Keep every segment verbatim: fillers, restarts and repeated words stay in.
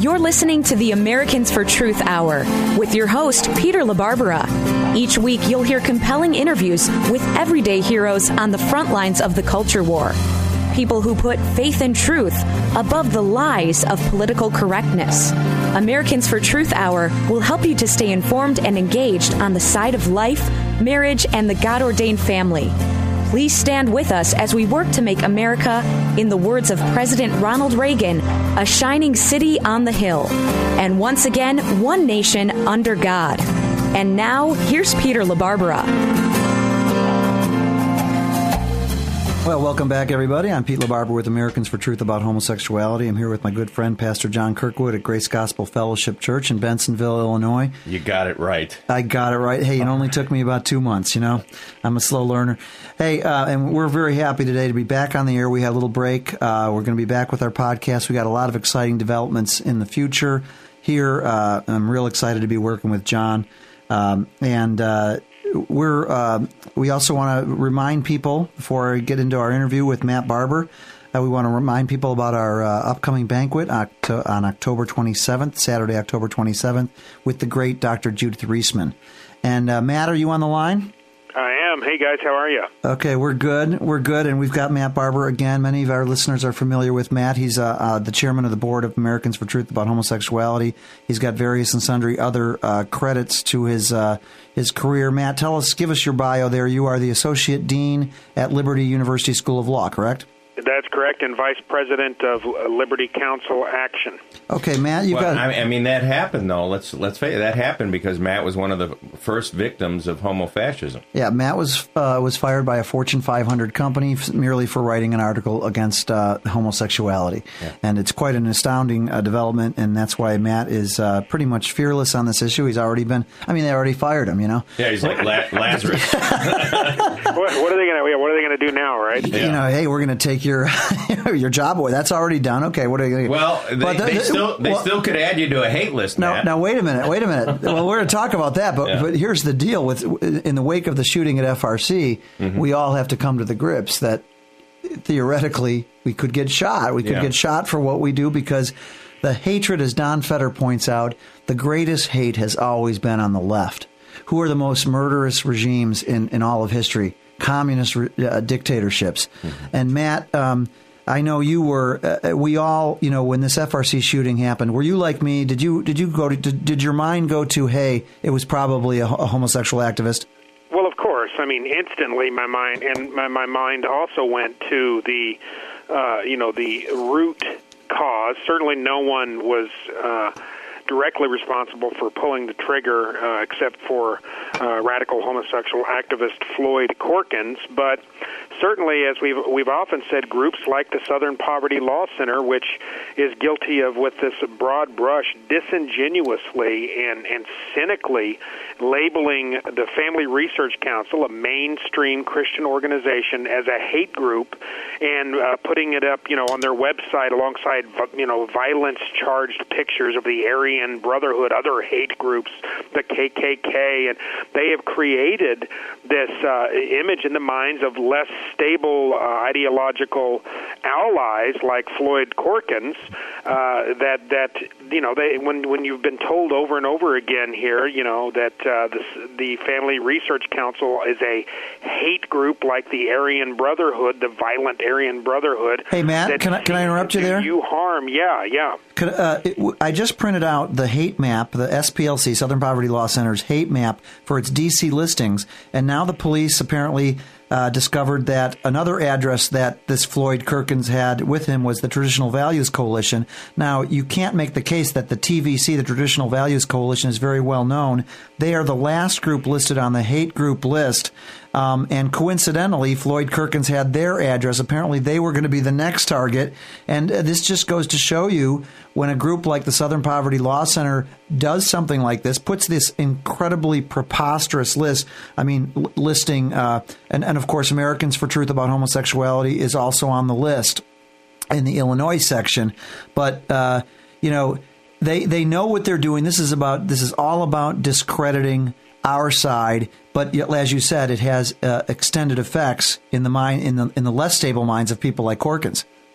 You're listening to the Americans for Truth Hour with your host, Peter LaBarbera. Each week, you'll hear compelling interviews with everyday heroes on the front lines of the culture war. People who put faith and truth above the lies of political correctness. Americans for Truth Hour will help you to stay informed and engaged on the side of life, marriage, and the God-ordained family. Please stand with us as we work to make America, in the words of President Ronald Reagan, a shining city on the hill. And once again, one nation under God. And now, here's Peter LaBarbera. Well, welcome back, everybody. I'm Pete LaBarbera with Americans for Truth about homosexuality. I'm here with my good friend, Pastor John Kirkwood at Grace Gospel Fellowship Church in Bensenville, Illinois. You got it right. I got it right. Hey, it only took me about two months, you know. I'm a slow learner. Hey, uh, and we're very happy today to be back on the air. We had a little break. Uh, we're going to be back with our podcast. We got a lot of exciting developments in the future here. Uh, I'm real excited to be working with John. Um, and uh We're uh, we also want to remind people, before I get into our interview with Matt Barber, uh, we want to remind people about our uh, upcoming banquet Octo- on October twenty-seventh, Saturday, October twenty-seventh, with the great Doctor Judith Reisman. And uh, Matt, are you on the line? I am. Hey, guys, how are you? Okay, we're good. We're good, and we've got Matt Barber again. Many of our listeners are familiar with Matt. He's uh, uh, the chairman of the board of Americans for Truth about homosexuality. He's got various and sundry other uh, credits to his uh, his career. Matt, tell us, give us your bio there. You are the associate dean at Liberty University School of Law, correct? That's correct, and vice president of Liberty Council Action. Okay, Matt, you well, got. I mean, that happened though. Let's let's face it, that happened because Matt was one of the first victims of homofascism. Yeah, Matt was uh, was fired by a Fortune five hundred company f- merely for writing an article against uh, homosexuality, yeah. And it's quite an astounding uh, development, and that's why Matt is uh, pretty much fearless on this issue. He's already been. I mean, they already fired him. You know. Yeah, he's like La- Lazarus. what, what are they going to? What are they going to do now? Right? Yeah. You know, hey, we're going to take your your job away. That's already done. Okay, what are you going to do? Well, they, the, they still they well, still could add you to a hate list. Now, Matt. now, wait a minute. Wait a minute. Well, we're going to talk about that, but yeah. but here's the deal: with in the wake of the shooting at F R C, mm-hmm. we all have to come to the grips that theoretically we could get shot. We could yeah. get shot for what we do because the hatred, as Don Fetter points out, the greatest hate has always been on the left. Who are the most murderous regimes in, in all of history? Communist uh, dictatorships. Mm-hmm. And Matt, um, I know you were. Uh, we all, you know, when this F R C shooting happened, were you like me? Did you did you go to? Did, did your mind go to, hey, it was probably a, a homosexual activist? Well, of course. I mean, instantly, my mind and my, my mind also went to the, uh, you know, the root cause. Certainly, no one was Uh, directly responsible for pulling the trigger, uh, except for uh, radical homosexual activist Floyd Corkins. But certainly, as we've we've often said, groups like the Southern Poverty Law Center, which is guilty of, with this broad brush, disingenuously and, and cynically labeling the Family Research Council, a mainstream Christian organization, as a hate group, and uh, putting it up, you know, on their website alongside, you know, violence-charged pictures of the Aryan Brotherhood, other hate groups, the K K K, and they have created this uh, image in the minds of less stable uh, ideological allies like Floyd Corkins. Uh, that that you know, they when when you've been told over and over again here, you know, that uh, the the Family Research Council is a hate group like the Aryan Brotherhood, the violent Aryan Brotherhood. Hey Matt, can I can I interrupt you there? You harm, yeah, yeah. Could, uh, it, I just printed out the hate map, the S P L C, Southern Poverty Law Center's hate map for its D C listings, and now the police apparently uh, discovered that another address that this Floyd Corkins had with him was the Traditional Values Coalition. Now, you can't make the case that the T V C, the Traditional Values Coalition, is very well known. They are the last group listed on the hate group list. Um, and coincidentally, Floyd Corkins had their address. Apparently, they were going to be the next target. And uh, this just goes to show you when a group like the Southern Poverty Law Center does something like this, puts this incredibly preposterous list, I mean, l- listing, uh, and, and of course, Americans for Truth about homosexuality is also on the list in the Illinois section. But, uh, you know, they they know what they're doing. This is about, this is all about discrediting our side, but as you said, it has uh, extended effects in the mind in the in the less stable minds of people like Corkins.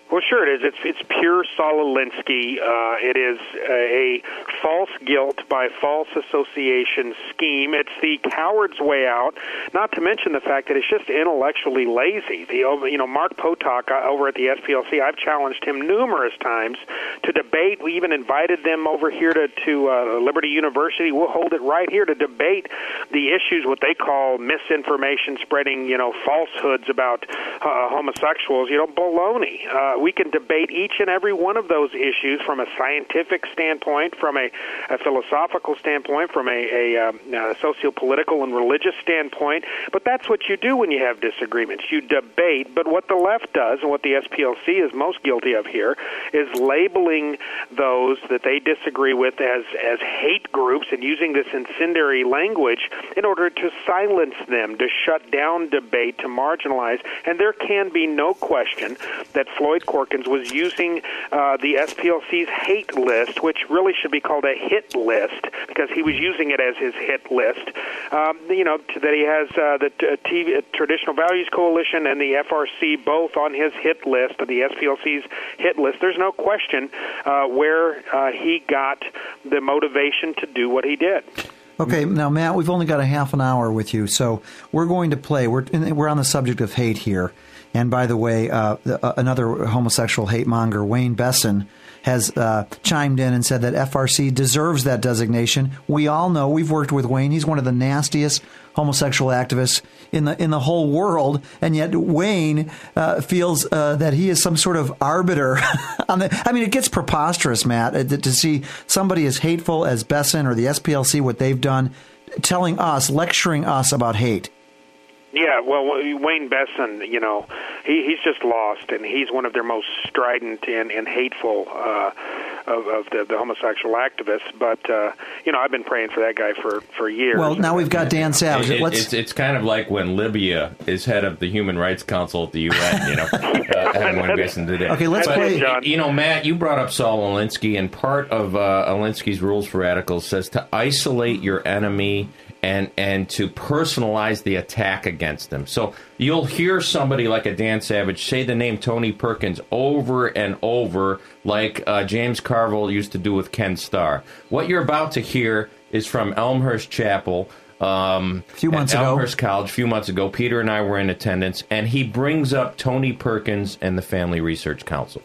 Well, sure it is. It's it's pure Saul Alinsky. Uh, it is a false guilt by false association scheme. It's the coward's way out. Not to mention the fact that it's just intellectually lazy. The you know Mark Potok uh, over at the S P L C. I've challenged him numerous times to debate. We even invited them over here to to uh, Liberty University. We'll hold it right here to debate the issues, what they call misinformation, spreading you know falsehoods about uh, homosexuals. You know, baloney. Uh, we can debate each and every one of those issues from a scientific standpoint, from a, a philosophical standpoint, from a, a, um, a socio-political and religious standpoint. But that's what you do when you have disagreements. You debate. But what the left does, and what the S P L C is most guilty of here, is labeling those that they disagree with as, as hate groups and using this incendiary language in order to silence them, to shut down debate, to marginalize. And there can be no question that Floyd Corkins was using uh, the S P L C's hate list, which really should be called a hit list, because he was using it as his hit list. Um, you know, to, that he has uh, the uh, T V, uh, Traditional Values Coalition and the F R C both on his hit list, or the S P L C's hit list. There's no question uh, where uh, he got the motivation to do what he did. Okay, now, Matt, we've only got a half an hour with you, so we're going to play. We're, we're on the subject of hate here. And by the way, uh, another homosexual hate monger, Wayne Besson, has uh, chimed in and said that F R C deserves that designation. We all know, we've worked with Wayne. He's one of the nastiest homosexual activists in the in the whole world, and yet Wayne uh, feels uh, that he is some sort of arbiter. on the, I mean, it gets preposterous, Matt, uh, to see somebody as hateful as Besson or the S P L C, what they've done, telling us, lecturing us about hate. Yeah, well, Wayne Besson, you know, he, he's just lost, and he's one of their most strident and, and hateful uh, of, of the, the homosexual activists. But, uh, you know, I've been praying for that guy for, for years. Well, now we've got Dan Savage. It, it, Let's... it's, it's kind of like when Libya is head of the Human Rights Council at the U N, you know, uh, having Wayne Besson today. Okay, let's but, play. You know, Matt, you brought up Saul Alinsky, and part of uh, Alinsky's Rules for Radicals says to isolate your enemy and and to personalize the attack against them. So you'll hear somebody like a Dan Savage say the name Tony Perkins over and over, like uh, James Carville used to do with Ken Starr. What you're about to hear is from Elmhurst Chapel, um, a few months ago. Elmhurst College, a few months ago. Peter and I were in attendance, and he brings up Tony Perkins and the Family Research Council.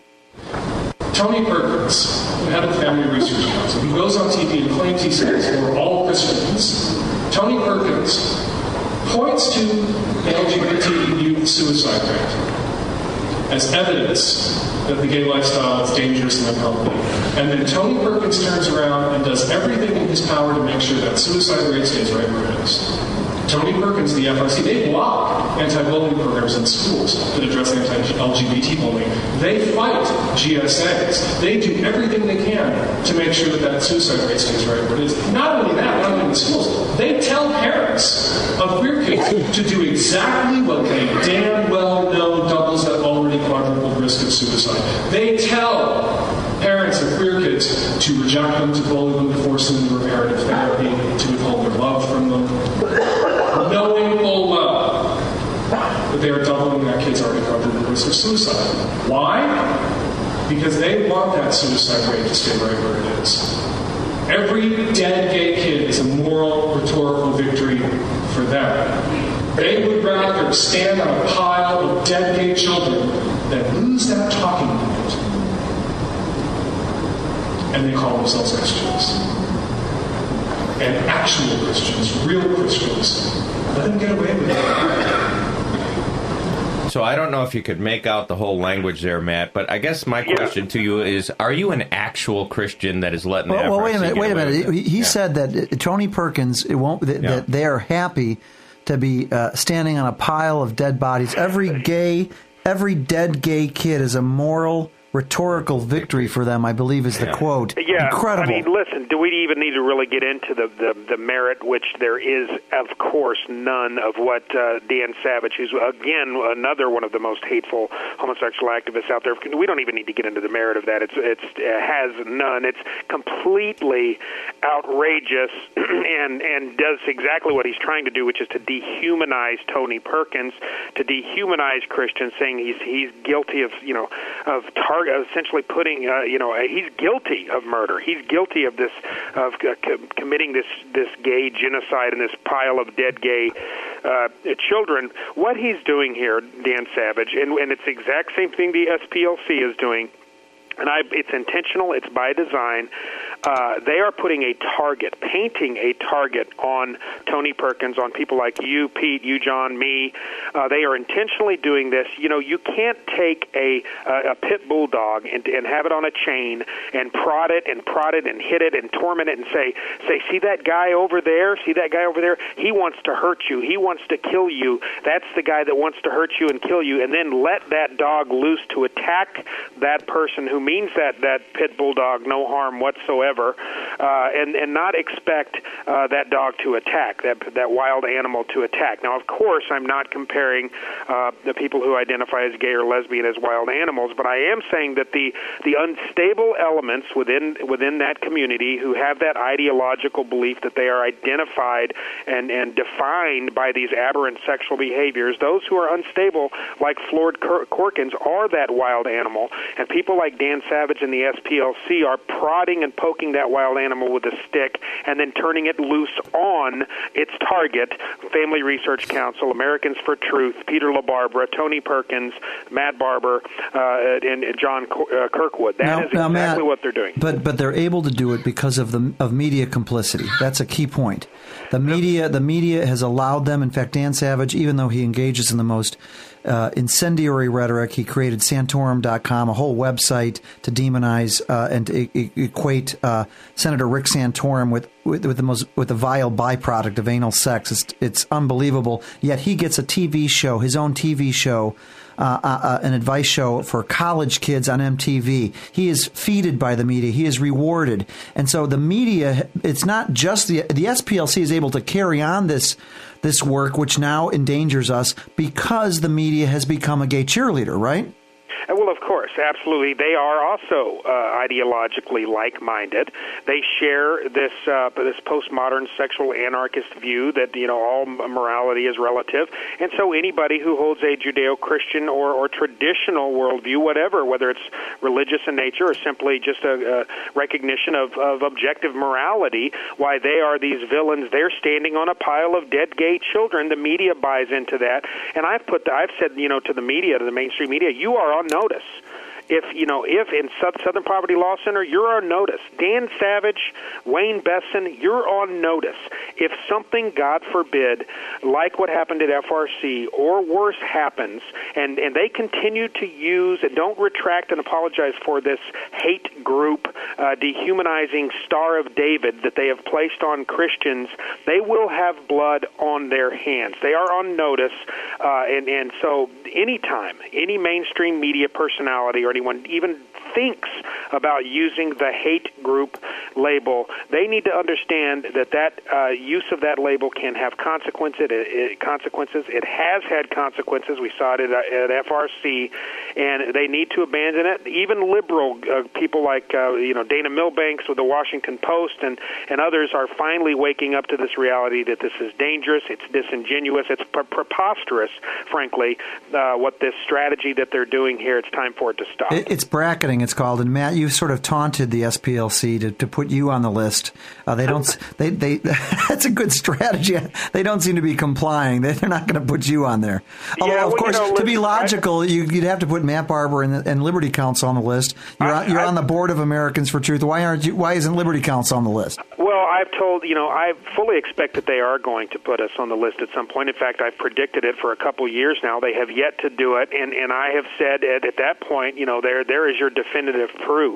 Tony Perkins, the head of the Family Research Council, who goes on T V and claims he says we're all Christians. Tony Perkins points to the L G B T youth suicide rate as evidence that the gay lifestyle is dangerous and unhealthy. And then Tony Perkins turns around and does everything in his power to make sure that suicide rate stays right where it is. Tony Perkins, the F R C, they block anti-bullying programs in schools that address anti-L G B T bullying. They fight G S As. They do everything they can to make sure that that suicide rate stays right where it is. Not only that, not only in the schools, they tell parents of queer kids to do exactly what they damn well know doubles that already quadruple risk of suicide. They tell parents of queer kids to reject them, to bully them, to force them to reparative therapy, to withhold their love from them, knowing full well that they are doubling that kid's already quadruple risk of suicide. Why? Because they want that suicide rate to stay right where it is. Every dead gay kid is a moral, rhetorical victory for them. They would rather stand on a pile of dead gay children than lose that talking point. And they call themselves Christians. And actual Christians, real Christians, let them get away with it. So I don't know if you could make out the whole language there, Matt, but I guess my question yeah. to you is, are you an actual Christian that is letting the well, F R C well, wait a minute, wait a minute. He yeah. said that Tony Perkins, it won't, that, yeah. that they are happy to be uh, standing on a pile of dead bodies. Every gay, every dead gay kid is a moral rhetorical victory for them, I believe is the quote. Yeah, incredible. I mean, listen, do we even need to really get into the, the, the merit, which there is, of course, none of what uh, Dan Savage, who's, again, another one of the most hateful homosexual activists out there, we don't even need to get into the merit of that. It's it's it has none. It's completely outrageous and, and does exactly what he's trying to do, which is to dehumanize Tony Perkins, to dehumanize Christians, saying he's he's guilty of, you know, of tar- essentially putting, uh, you know, he's guilty of murder. He's guilty of this, of uh, co- committing this, this gay genocide and this pile of dead gay uh, children. What he's doing here, Dan Savage, and, and it's the exact same thing the S P L C is doing, and I, it's intentional, it's by design. Uh, they are putting a target, painting a target on Tony Perkins, on people like you, Pete, you, John, me. Uh, they are intentionally doing this. You know, you can't take a, a, a pit bulldog and, and have it on a chain and prod it and prod it and hit it and torment it and say, say, see that guy over there? See that guy over there? He wants to hurt you. He wants to kill you. That's the guy that wants to hurt you and kill you. And then let that dog loose to attack that person who means that, that pit bulldog no harm whatsoever. Uh, and, and not expect uh, that dog to attack, that that wild animal to attack. Now, of course, I'm not comparing uh, the people who identify as gay or lesbian as wild animals, but I am saying that the, the unstable elements within within that community who have that ideological belief that they are identified and, and defined by these aberrant sexual behaviors, those who are unstable, like Floyd Corkins, are that wild animal. And people like Dan Savage and the S P L C are prodding and poking that wild animal with a stick and then turning it loose on its target, Family Research Council, Americans for Truth, Peter LaBarbera, Tony Perkins, Matt Barber, uh, and John uh, Kirkwood. That now, is exactly now, Matt, what they're doing. But but they're able to do it because of the of media complicity. That's a key point. The media the media has allowed them. In fact, Dan Savage, even though he engages in the most Uh, incendiary rhetoric, he created Santorum dot com, a whole website to demonize uh, and to e- equate uh, Senator Rick Santorum with, with with the most with the vile byproduct of anal sex. It's, it's unbelievable. Yet he gets a T V show, his own T V show, uh, uh, an advice show for college kids on M T V. He is feeded by the media. He is rewarded, and so the media. It's not just the the S P L C is able to carry on this. This work, which now endangers us because the media has become a gay cheerleader, right? Well, of course, absolutely. They are also uh, ideologically like-minded. They share this uh, this postmodern sexual anarchist view that, you know, all morality is relative. And so anybody who holds a Judeo-Christian or, or traditional worldview, whatever, whether it's religious in nature or simply just a, a recognition of, of objective morality, why they are these villains, they're standing on a pile of dead gay children. The media buys into that. And I've put, the, I've said, you know, to the media, to the mainstream media, you are on notice. If, you know, if in Southern Poverty Law Center, you're on notice. Dan Savage, Wayne Besson, you're on notice. If something, God forbid, like what happened at F R C or worse happens, and, and they continue to use and don't retract and apologize for this hate group, uh, dehumanizing Star of David that they have placed on Christians, they will have blood on their hands. They are on notice, uh, and, and so anytime any mainstream media personality or anyone even thinks about using the hate group label, they need to understand that that uh, use of that label can have consequences. It, it, consequences. It has had consequences. We saw it at, at F R C, and they need to abandon it. Even liberal uh, people like uh, you know Dana Milbanks with the Washington Post and, and others are finally waking up to this reality that this is dangerous, it's disingenuous, it's pre- preposterous, frankly, uh, what this strategy that they're doing here. It's time for it to stop. It's bracketing, it's called. And Matt, you've sort of taunted the S P L C to, to put you on the list. Uh, they don't. They they. That's a good strategy. They don't seem to be complying. They're not going to put you on there. Although, yeah, well, of course, you know, to be logical, I, you, you'd have to put Matt Barber and, and Liberty Counsel on the list. You're I, on, you're I, on the board of Americans for Truth. Why aren't you? Why isn't Liberty Counsel on the list? Well, I've told you know I fully expect that they are going to put us on the list at some point. In fact, I've predicted it for a couple years now. They have yet to do it, and, and I have said at, at that point, you know, there there is your definitive proof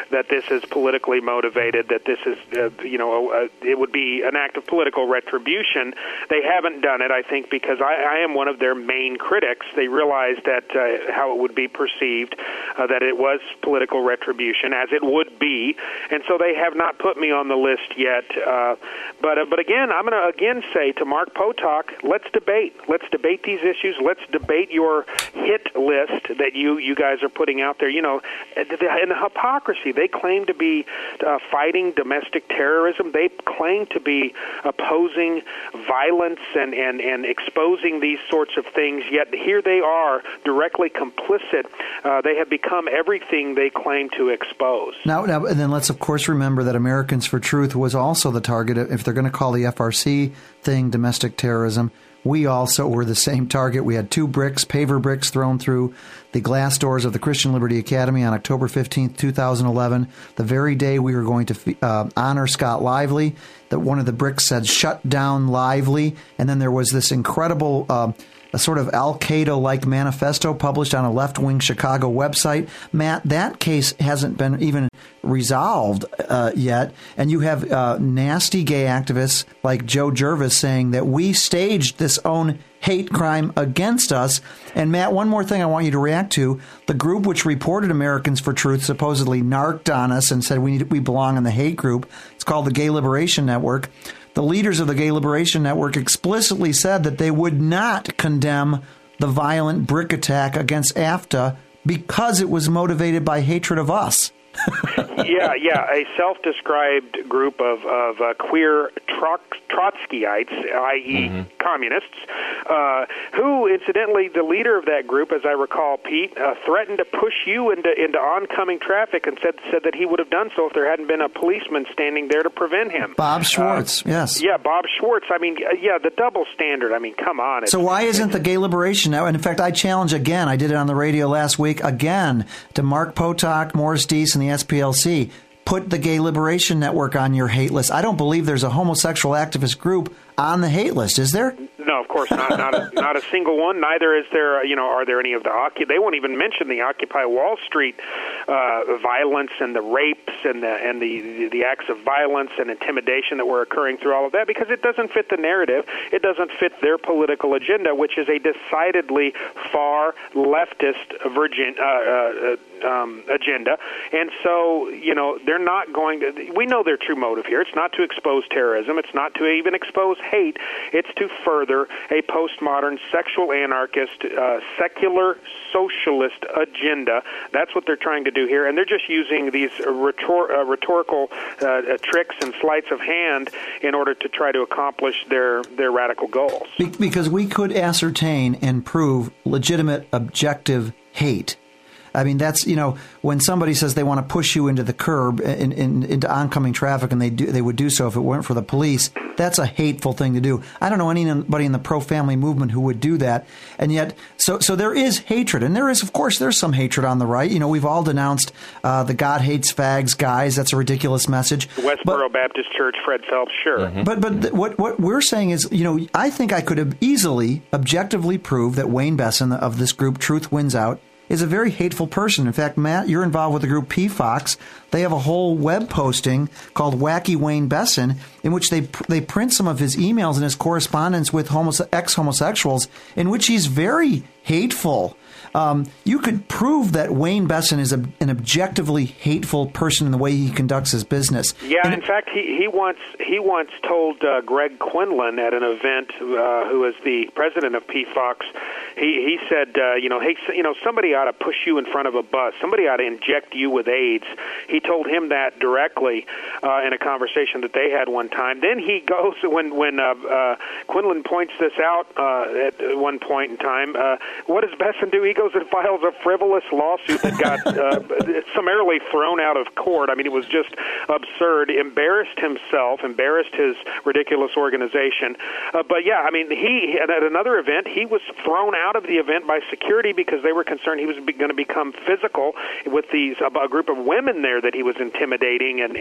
that this is politically motivated, that this is, uh, you know, a, a, it would be an act of political retribution. They haven't done it, I think, because I, I am one of their main critics. They realized that uh, how it would be perceived, uh, that it was political retribution, as it would be, and so they have not put me on the list yet. Uh, but uh, but again, I'm going to again say to Mark Potok, let's debate. Let's debate these issues. Let's debate your hit list that you, you guys are putting out there. You know, and the hypocrisy. They claim to be uh, fighting domestic terrorism. They claim to be opposing violence and, and, and exposing these sorts of things, yet here they are directly complicit. Uh, they have become everything they claim to expose. Now, now, and then let's, of course, remember that Americans for Truth was also the target. If they're going to call the F R C thing domestic terrorism, we also were the same target. We had two bricks, paver bricks, thrown through the glass doors of the Christian Liberty Academy on October fifteenth, two thousand eleven, the very day we were going to uh, honor Scott Lively. That one of the bricks said, "Shut down Lively," and then there was this incredible uh, a sort of Al-Qaeda-like manifesto published on a left-wing Chicago website. Matt, that case hasn't been even resolved uh, yet, and you have uh, nasty gay activists like Joe Jervis saying that we staged this own hate crime against us. And Matt, one more thing I want you to react to. The group which reported Americans for Truth supposedly narked on us and said we need, we belong in the hate group. It's called the Gay Liberation Network. The leaders of the Gay Liberation Network explicitly said that they would not condemn the violent brick attack against AFTA because it was motivated by hatred of us. yeah, yeah, a self-described group of, of uh, queer Trot- Trotskyites, that is mm-hmm. communists, uh, who, incidentally, the leader of that group, as I recall, Pete, uh, threatened to push you into, into oncoming traffic and said said that he would have done so if there hadn't been a policeman standing there to prevent him. Bob Schwartz, uh, yes. Yeah, Bob Schwartz. I mean, yeah, the double standard. I mean, come on. It's, so why isn't the Gay Liberation now? And in fact, I challenge again, I did it on the radio last week, again, to Mark Potok, Morris Deese, and the S P L C, put the Gay Liberation Network on your hate list. I don't believe there's a homosexual activist group on the hate list, is there? No, of course not. Not a, not a single one. Neither is there. You know, are there any of the Occupy? They won't even mention the Occupy Wall Street uh, violence and the rapes and the and the, the the acts of violence and intimidation that were occurring through all of that, because it doesn't fit the narrative. It doesn't fit their political agenda, which is a decidedly far leftist virgin uh, uh, um, agenda. And so, you know, they're not going to. We know their true motive here. It's not to expose terrorism. It's not to even expose hate. It's to further a postmodern sexual anarchist, uh, secular socialist agenda. That's what they're trying to do here, and they're just using these rhetor- uh, rhetorical uh, tricks and sleights of hand in order to try to accomplish their, their radical goals. Be- because we could ascertain and prove legitimate, objective hate. I mean, that's, you know, when somebody says they want to push you into the curb, in, in, into oncoming traffic, and they do, they would do so if it weren't for the police, that's a hateful thing to do. I don't know anybody in the pro-family movement who would do that. And yet, so so there is hatred. And there is, of course, there's some hatred on the right. You know, we've all denounced uh, the God hates fags guys. That's a ridiculous message. Westboro but, Baptist Church, Fred Phelps, sure. Mm-hmm. But but th- what, what we're saying is, you know, I think I could have easily, objectively proved that Wayne Besson of this group, Truth Wins Out, is a very hateful person. In fact, Matt, you're involved with the group P Fox. They have a whole web posting called Wacky Wayne Besson, in which they they print some of his emails and his correspondence with homose- ex-homosexuals, in which he's very hateful. Um, you could prove that Wayne Besson is a, an objectively hateful person in the way he conducts his business. Yeah, and in fact, he, he once he once told uh, Greg Quinlan at an event, uh, who is the president of P Fox, he he said, uh, you know, hey, you know, somebody ought to push you in front of a bus. Somebody ought to inject you with AIDS. He told him that directly uh, in a conversation that they had one time. Then he goes when when uh, uh, Quinlan points this out uh, at one point in time. Uh, what does Besson do? He goes and files a frivolous lawsuit that got uh, summarily thrown out of court. I mean, it was just absurd. Embarrassed himself, embarrassed his ridiculous organization. Uh, but yeah, I mean, he at another event, he was thrown out of the event by security because they were concerned he was going to become physical with these a group of women there that he was intimidating and, and yelling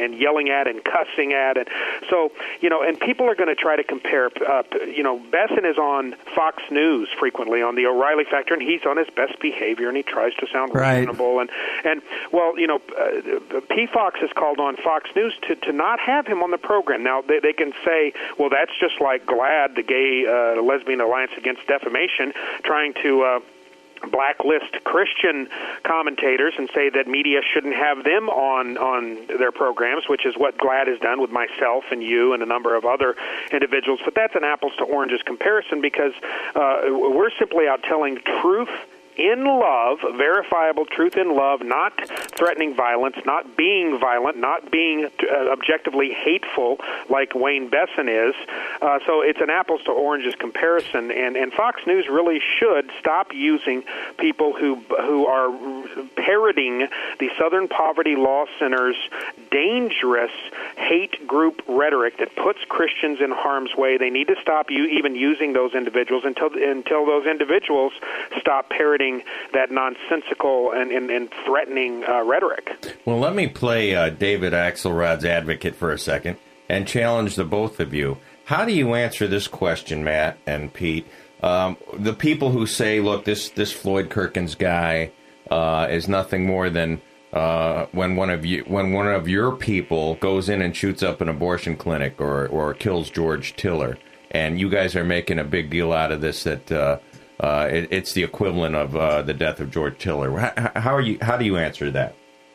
yelling at and cussing at. And so, you know, and people are going to try to compare, uh, you know, Besson is on Fox News frequently on the O'Reilly Factor, and he's on his best behavior, and he tries to sound right. reasonable. And, and well, you know, uh, P. Fox has called on Fox News to, to not have him on the program. Now, they, they can say, well, that's just like GLAAD, the Gay uh, Lesbian Alliance Against Defamation, trying to uh, blacklist Christian commentators and say that media shouldn't have them on on their programs, which is what GLAAD has done with myself and you and a number of other individuals. But that's an apples to oranges comparison, because uh, we're simply out telling truth in love, verifiable truth in love, not threatening violence, not being violent, not being uh, objectively hateful like Wayne Besson is. Uh, so it's an apples to oranges comparison, and, and Fox News really should stop using people who who are parroting the Southern Poverty Law Center's dangerous hate group rhetoric that puts Christians in harm's way. They need to stop you even using those individuals until until those individuals stop parroting that nonsensical and, and, and threatening uh, rhetoric. Well, let me play uh, David Axelrod's advocate for a second and challenge the both of you. How do you answer this question, Matt and Pete? Um, the people who say, look, this, this Floyd Kirkins guy uh, is nothing more than uh, when one of you when one of your people goes in and shoots up an abortion clinic or, or kills George Tiller, and you guys are making a big deal out of this that uh, Uh, it, it's the equivalent of uh, the death of George Tiller. How, how are you? How do you answer that?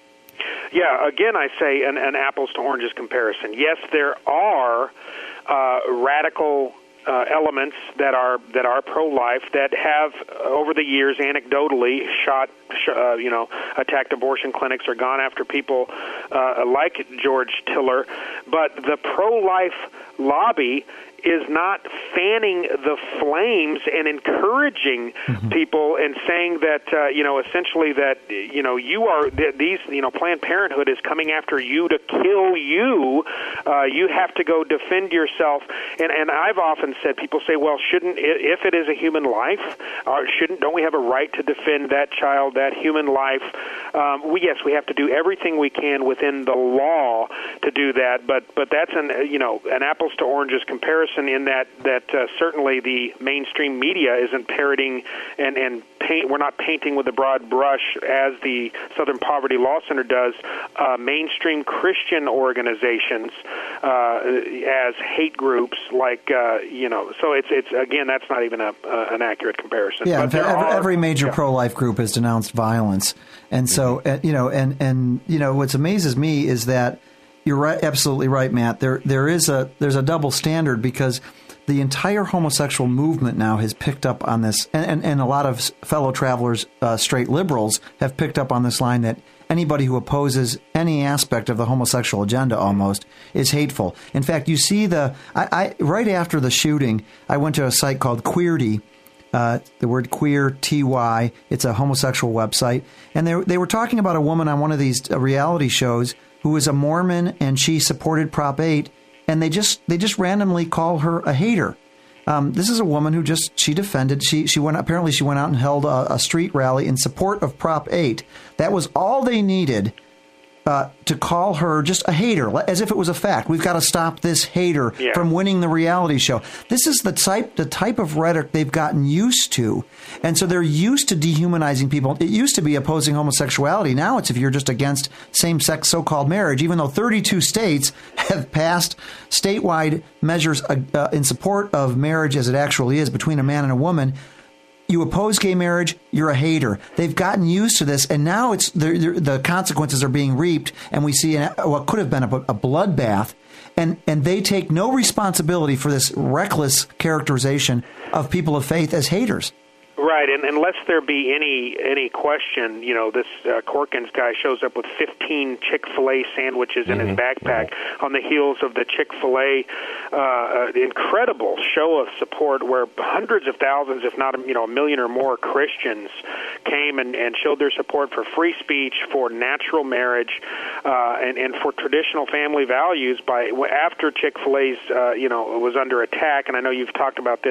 Yeah, again, I say an, an apples to oranges comparison. Yes, there are uh, radical uh, elements that are that are pro-life that have, uh, over the years, anecdotally shot, sh- uh, you know, attacked abortion clinics or gone after people uh, like George Tiller. But the pro-life lobby is not fanning the flames and encouraging mm-hmm. people and saying that, uh, you know, essentially that, you know, you are, th- these, you know, Planned Parenthood is coming after you to kill you. Uh, you have to go defend yourself. And, and I've often said, people say, well, shouldn't, if it is a human life, uh, shouldn't, don't we have a right to defend that child, that human life? Um, we, yes, we have to do everything we can within the law to do that. But, but that's an, you know, an apples to oranges comparison, in that that uh, certainly the mainstream media isn't parroting and and paint. We're not painting with a broad brush as the Southern Poverty Law Center does uh, mainstream Christian organizations uh, as hate groups. Like uh, you know, so it's it's again that's not even a uh, an accurate comparison. Yeah, but every, are, every major yeah. pro-life group has denounced violence, and so uh, you know, and and you know, what amazes me is that. You're right, absolutely right, Matt. There, there is a there's a double standard, because the entire homosexual movement now has picked up on this, and, and, and a lot of fellow travelers, uh, straight liberals, have picked up on this line that anybody who opposes any aspect of the homosexual agenda almost is hateful. In fact, you see the I, I right after the shooting, I went to a site called Queerty. Uh, the word queer, T Y. It's a homosexual website, and they they were talking about a woman on one of these uh, reality shows who was a Mormon, and she supported Prop eight, and they just they just randomly call her a hater. Um, this is a woman who just she defended. She she went apparently she went out and held a, a street rally in support of Prop eight. That was all they needed uh, to call her just a hater, as if it was a fact. We've got to stop this hater yeah. from winning the reality show. This is the type the type of rhetoric they've gotten used to, and so they're used to dehumanizing people. It used to be opposing homosexuality. Now it's if you're just against same-sex so-called marriage, even though thirty-two states have passed statewide measures uh, in support of marriage as it actually is between a man and a woman. You oppose gay marriage, you're a hater. They've gotten used to this, and now it's the, the consequences are being reaped, and we see an, what could have been a, a bloodbath, and, and they take no responsibility for this reckless characterization of people of faith as haters. Right, and unless there be any any question, you know, this uh, Corkins guy shows up with fifteen Chick-fil-A sandwiches in mm-hmm. his backpack mm-hmm. on the heels of the Chick-fil-A uh, incredible show of support where hundreds of thousands, if not, you know, a million or more Christians came and, and showed their support for free speech, for natural marriage, uh, and, and for traditional family values by after Chick-fil-A's, uh, you know, was under attack. And I know you've talked about this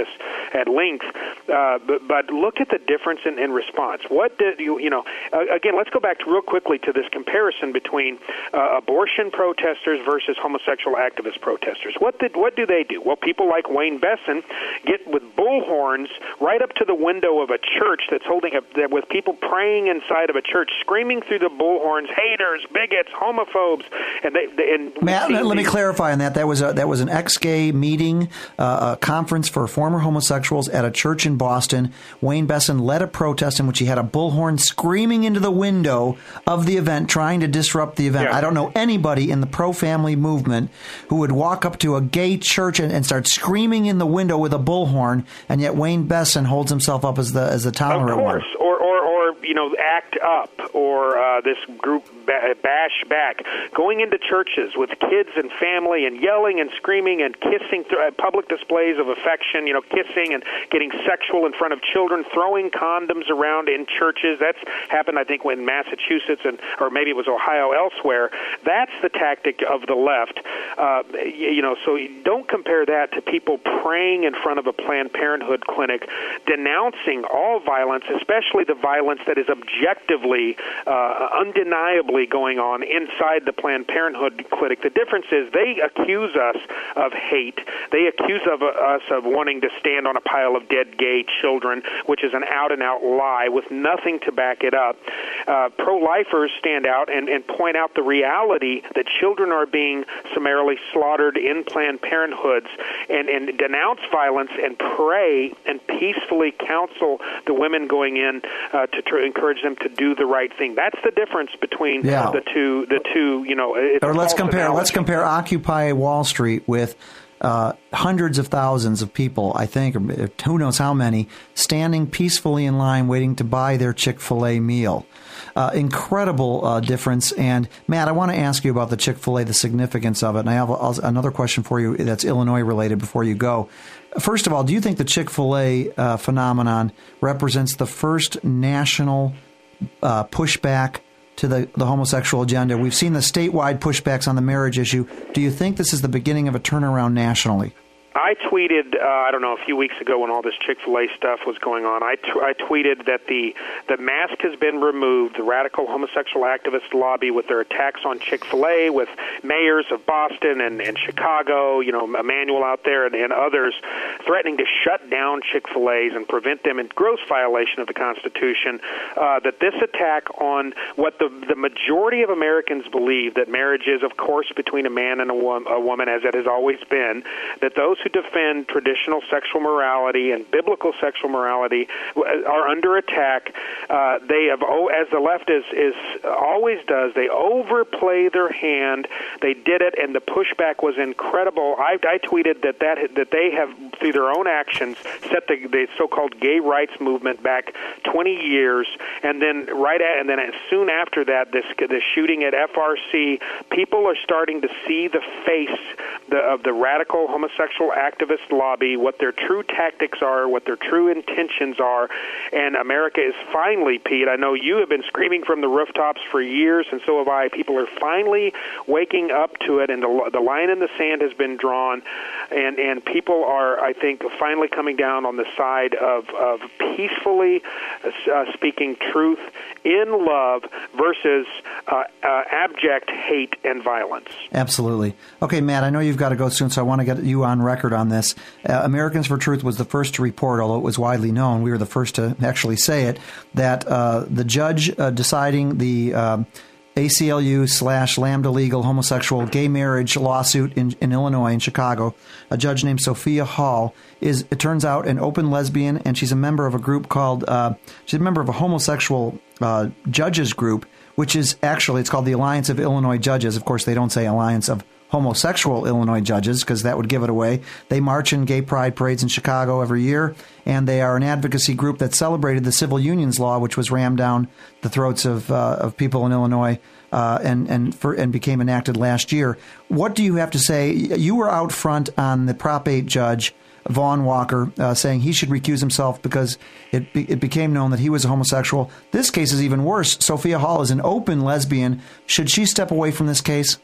at length. Uh, but, but look at the difference in, in response. What did you, you know, uh, again, let's go back to real quickly to this comparison between uh, abortion protesters versus homosexual activist protesters. What did what do they do? Well, people like Wayne Besson get with bullhorns right up to the window of a church that's holding a, with people praying inside of a church, screaming through the bullhorns, haters, bigots, homophobes, and they. they and Matt, let me clarify on that. That was a, that was an ex-gay meeting, uh, a conference for former homosexuals at a church in Boston. Wayne Besson led a protest in which he had a bullhorn screaming into the window of the event, trying to disrupt the event. Yeah. I don't know anybody in the pro-family movement who would walk up to a gay church and, and start screaming in the window with a bullhorn, and yet Wayne Besson holds himself up as the as the tolerant one. Of course, or, or, or you know, ACT UP, or uh, this group Bash Back, going into churches with kids and family and yelling and screaming and kissing, th- public displays of affection, you know, kissing and getting sexual in front of children, throwing condoms around in churches. That's happened, I think, in Massachusetts and or maybe it was Ohio, elsewhere. That's the tactic of the left. Uh, you know, so don't compare that to people praying in front of a Planned Parenthood clinic, denouncing all violence, especially the violence that is objectively, uh, undeniably going on inside the Planned Parenthood clinic. The difference is they accuse us of hate. They accuse of uh, us of wanting to stand on a pile of dead gay children, which is an out-and-out lie with nothing to back it up. Uh, pro-lifers stand out and, and point out the reality that children are being summarily slaughtered in Planned Parenthoods and, and denounce violence and pray and peacefully counsel the women going in uh, to tr- encourage them to do the right thing. That's the difference between yeah. the two. The two, you know. Or let's compare. Analogy. Let's compare Occupy Wall Street with uh, hundreds of thousands of people, I think, or who knows how many, standing peacefully in line waiting to buy their Chick-fil-A meal. Uh, incredible uh, difference. And, Matt, I want to ask you about the Chick-fil-A, the significance of it. And I have a, another question for you that's Illinois-related before you go. First of all, do you think the Chick-fil-A uh, phenomenon represents the first national uh, pushback to the, the homosexual agenda? We've seen the statewide pushbacks on the marriage issue. Do you think this is the beginning of a turnaround nationally? I tweeted, uh, I don't know, a few weeks ago when all this Chick-fil-A stuff was going on, I, t- I tweeted that the, the mask has been removed, the radical homosexual activist lobby with their attacks on Chick-fil-A, with mayors of Boston and, and Chicago, you know, Emmanuel out there and, and others threatening to shut down Chick-fil-A's and prevent them in gross violation of the Constitution, uh, that this attack on what the, the majority of Americans believe, that marriage is, of course, between a man and a, wo- a woman, as it has always been, that those who defend traditional sexual morality and biblical sexual morality are under attack. Uh, they have, oh, as the left is, is always does, they overplay their hand. They did it, and the pushback was incredible. I, I tweeted that, that that they have, through their own actions, set the, the so-called gay rights movement back twenty years, and then right at, and then soon after that, this the shooting at F R C. People are starting to see the face the, of the radical homosexual activist lobby, what their true tactics are, what their true intentions are, and America is finally, Pete, I know you have been screaming from the rooftops for years, and so have I. People are finally waking up to it, and the, the line in the sand has been drawn, and, and people are, I think, finally coming down on the side of, of peacefully uh, speaking truth in love versus uh, uh, abject hate and violence. Absolutely. Okay, Matt, I know you've got to go soon, so I want to get you on record on this. Uh, Americans for Truth was the first to report, although it was widely known, we were the first to actually say it, that uh, the judge uh, deciding the uh, A C L U slash Lambda Legal homosexual gay marriage lawsuit in, in Illinois, in Chicago, a judge named Sophia Hall, is, it turns out, an open lesbian, and she's a member of a group called, uh, she's a member of a homosexual uh, judges group, which is actually, it's called the Alliance of Illinois Judges. Of course, they don't say Alliance of Homosexual Illinois Judges, because that would give it away. They march in gay pride parades in Chicago every year, and they are an advocacy group that celebrated the civil unions law, which was rammed down the throats of uh, of people in Illinois uh, and and for, and became enacted last year. What do you have to say? You were out front on the Prop eight judge, Vaughn Walker, uh, saying he should recuse himself because it be, it became known that he was a homosexual. This case is even worse. Sophia Hall is an open lesbian. Should she step away from this case?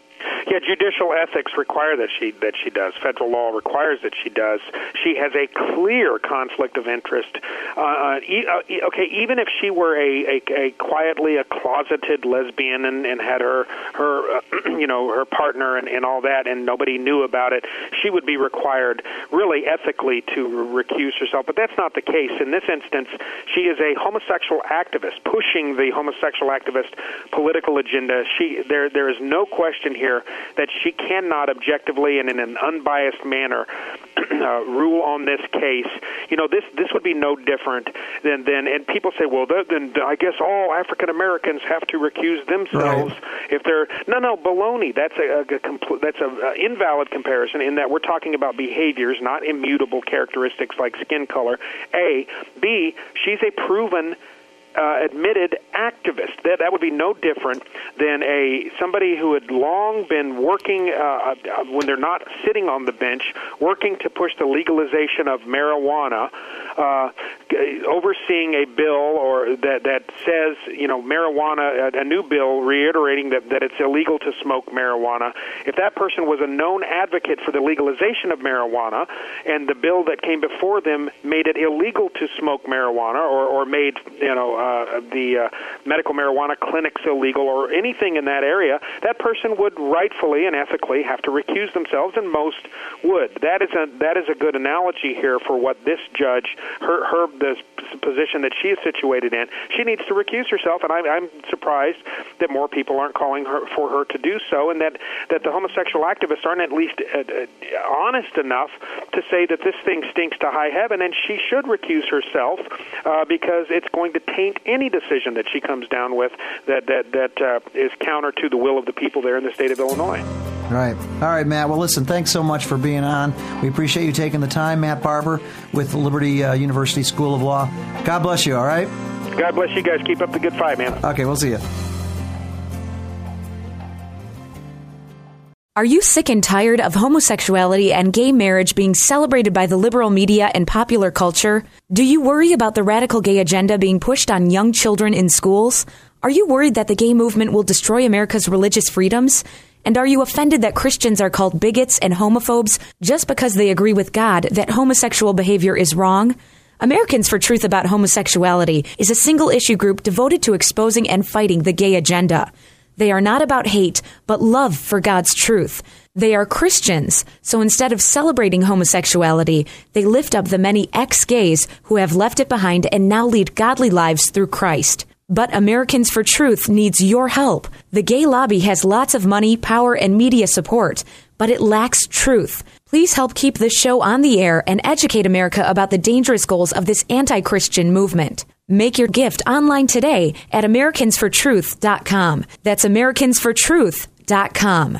Yeah, judicial ethics require that she that she does. Federal law requires that she does. She has a clear conflict of interest. Uh, e- uh, e- okay, even if she were a, a, a quietly a closeted lesbian and, and had her her uh, you know her partner and, and all that, and nobody knew about it, she would be required, really ethically, to recuse herself. But that's not the case in this instance. She is a homosexual activist pushing the homosexual activist political agenda. She there there is no question here that she cannot objectively and in an unbiased manner uh, rule on this case. You know, this this would be no different than than and people say, well, then I guess all African Americans have to recuse themselves right. if they're no no baloney. That's a, a compl- that's a, a invalid comparison in that we're talking about behaviors, not immutable characteristics like skin color. A, B, she's a proven Uh, admitted activist. That that would be no different than a somebody who had long been working uh, uh, when they're not sitting on the bench, working to push the legalization of marijuana, uh, overseeing a bill or that that says you know marijuana, a, a new bill reiterating that that it's illegal to smoke marijuana. If that person was a known advocate for the legalization of marijuana, and the bill that came before them made it illegal to smoke marijuana, or or made you know. Uh, Uh, the uh, medical marijuana clinics illegal or anything in that area, that person would rightfully and ethically have to recuse themselves, and most would. That is a that is a good analogy here for what this judge, her her the position that she is situated in. She needs to recuse herself, and I, I'm surprised that more people aren't calling her for her to do so, and that, that the homosexual activists aren't at least uh, uh, honest enough to say that this thing stinks to high heaven, and she should recuse herself uh, because it's going to taint any decision that she comes down with that that that uh, is counter to the will of the people there in the state of Illinois. Right. All right, Matt. Well, listen, thanks so much for being on. We appreciate you taking the time. Matt Barber with Liberty uh, University School of Law. God bless you, all right? God bless you guys. Keep up the good fight, man. Okay, we'll see you. Are you sick and tired of homosexuality and gay marriage being celebrated by the liberal media and popular culture? Do you worry about the radical gay agenda being pushed on young children in schools? Are you worried that the gay movement will destroy America's religious freedoms? And are you offended that Christians are called bigots and homophobes just because they agree with God that homosexual behavior is wrong? Americans for Truth About Homosexuality is a single-issue group devoted to exposing and fighting the gay agenda. They are not about hate, but love for God's truth. They are Christians, so instead of celebrating homosexuality, they lift up the many ex-gays who have left it behind and now lead godly lives through Christ. But Americans for Truth needs your help. The gay lobby has lots of money, power, and media support, but it lacks truth. Please help keep this show on the air and educate America about the dangerous goals of this anti-Christian movement. Make your gift online today at Americans for Truth dot com. That's Americans for Truth dot com.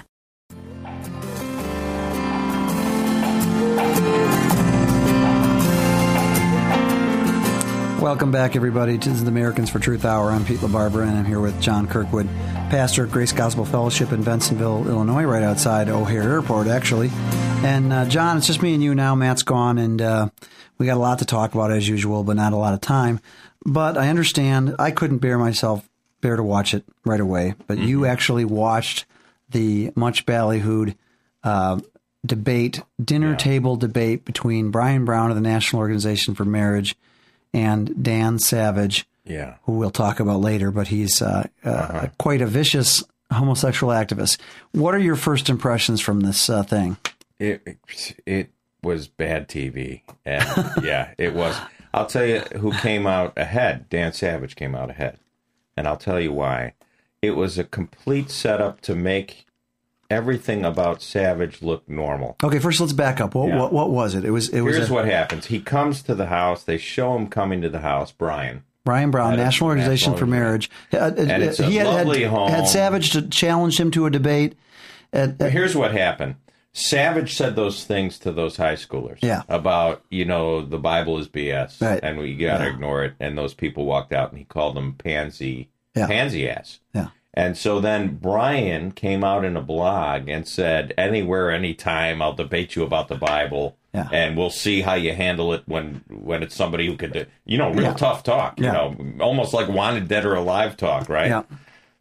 Welcome back, everybody, to the Americans for Truth Hour. I'm Pete LaBarbera, and I'm here with John Kirkwood, pastor at Grace Gospel Fellowship in Bensenville, Illinois, right outside O'Hare Airport, actually. And, uh, John, it's just me and you now. Matt's gone, and uh, we got a lot to talk about, as usual, but not a lot of time. But I understand I couldn't bear myself, bear to watch it right away. But mm-hmm. you actually watched the much ballyhooed uh, debate, dinner yeah. table debate between Brian Brown of the National Organization for Marriage and Dan Savage, yeah. who we'll talk about later, but he's uh, uh, uh-huh. quite a vicious homosexual activist. What are your first impressions from this uh, thing? It, it it was bad T V, and yeah, it was. I'll tell you who came out ahead. Dan Savage came out ahead, and I'll tell you why. It was a complete setup to make everything about Savage look normal. Okay, first let's back up. What, yeah. what, what was it? It was. It was. Here's a, what happens. He comes to the house. They show him coming to the house. Brian. Brian Brown, National, National Organization National for Marriage. And it's a he had, lovely had, home. Had Savage to challenge him to a debate. At, at, Here's what happened. Savage said those things to those high schoolers yeah. about, you know, the Bible is B S, right. and we got to yeah. ignore it. And those people walked out, and he called them pansy, yeah. pansy ass. Yeah. And so then Brian came out in a blog and said, anywhere, anytime, I'll debate you about the Bible, yeah. and we'll see how you handle it when when it's somebody who could, do, you know, real yeah. tough talk, yeah. you know, almost like wanted dead or alive talk, right? Yeah.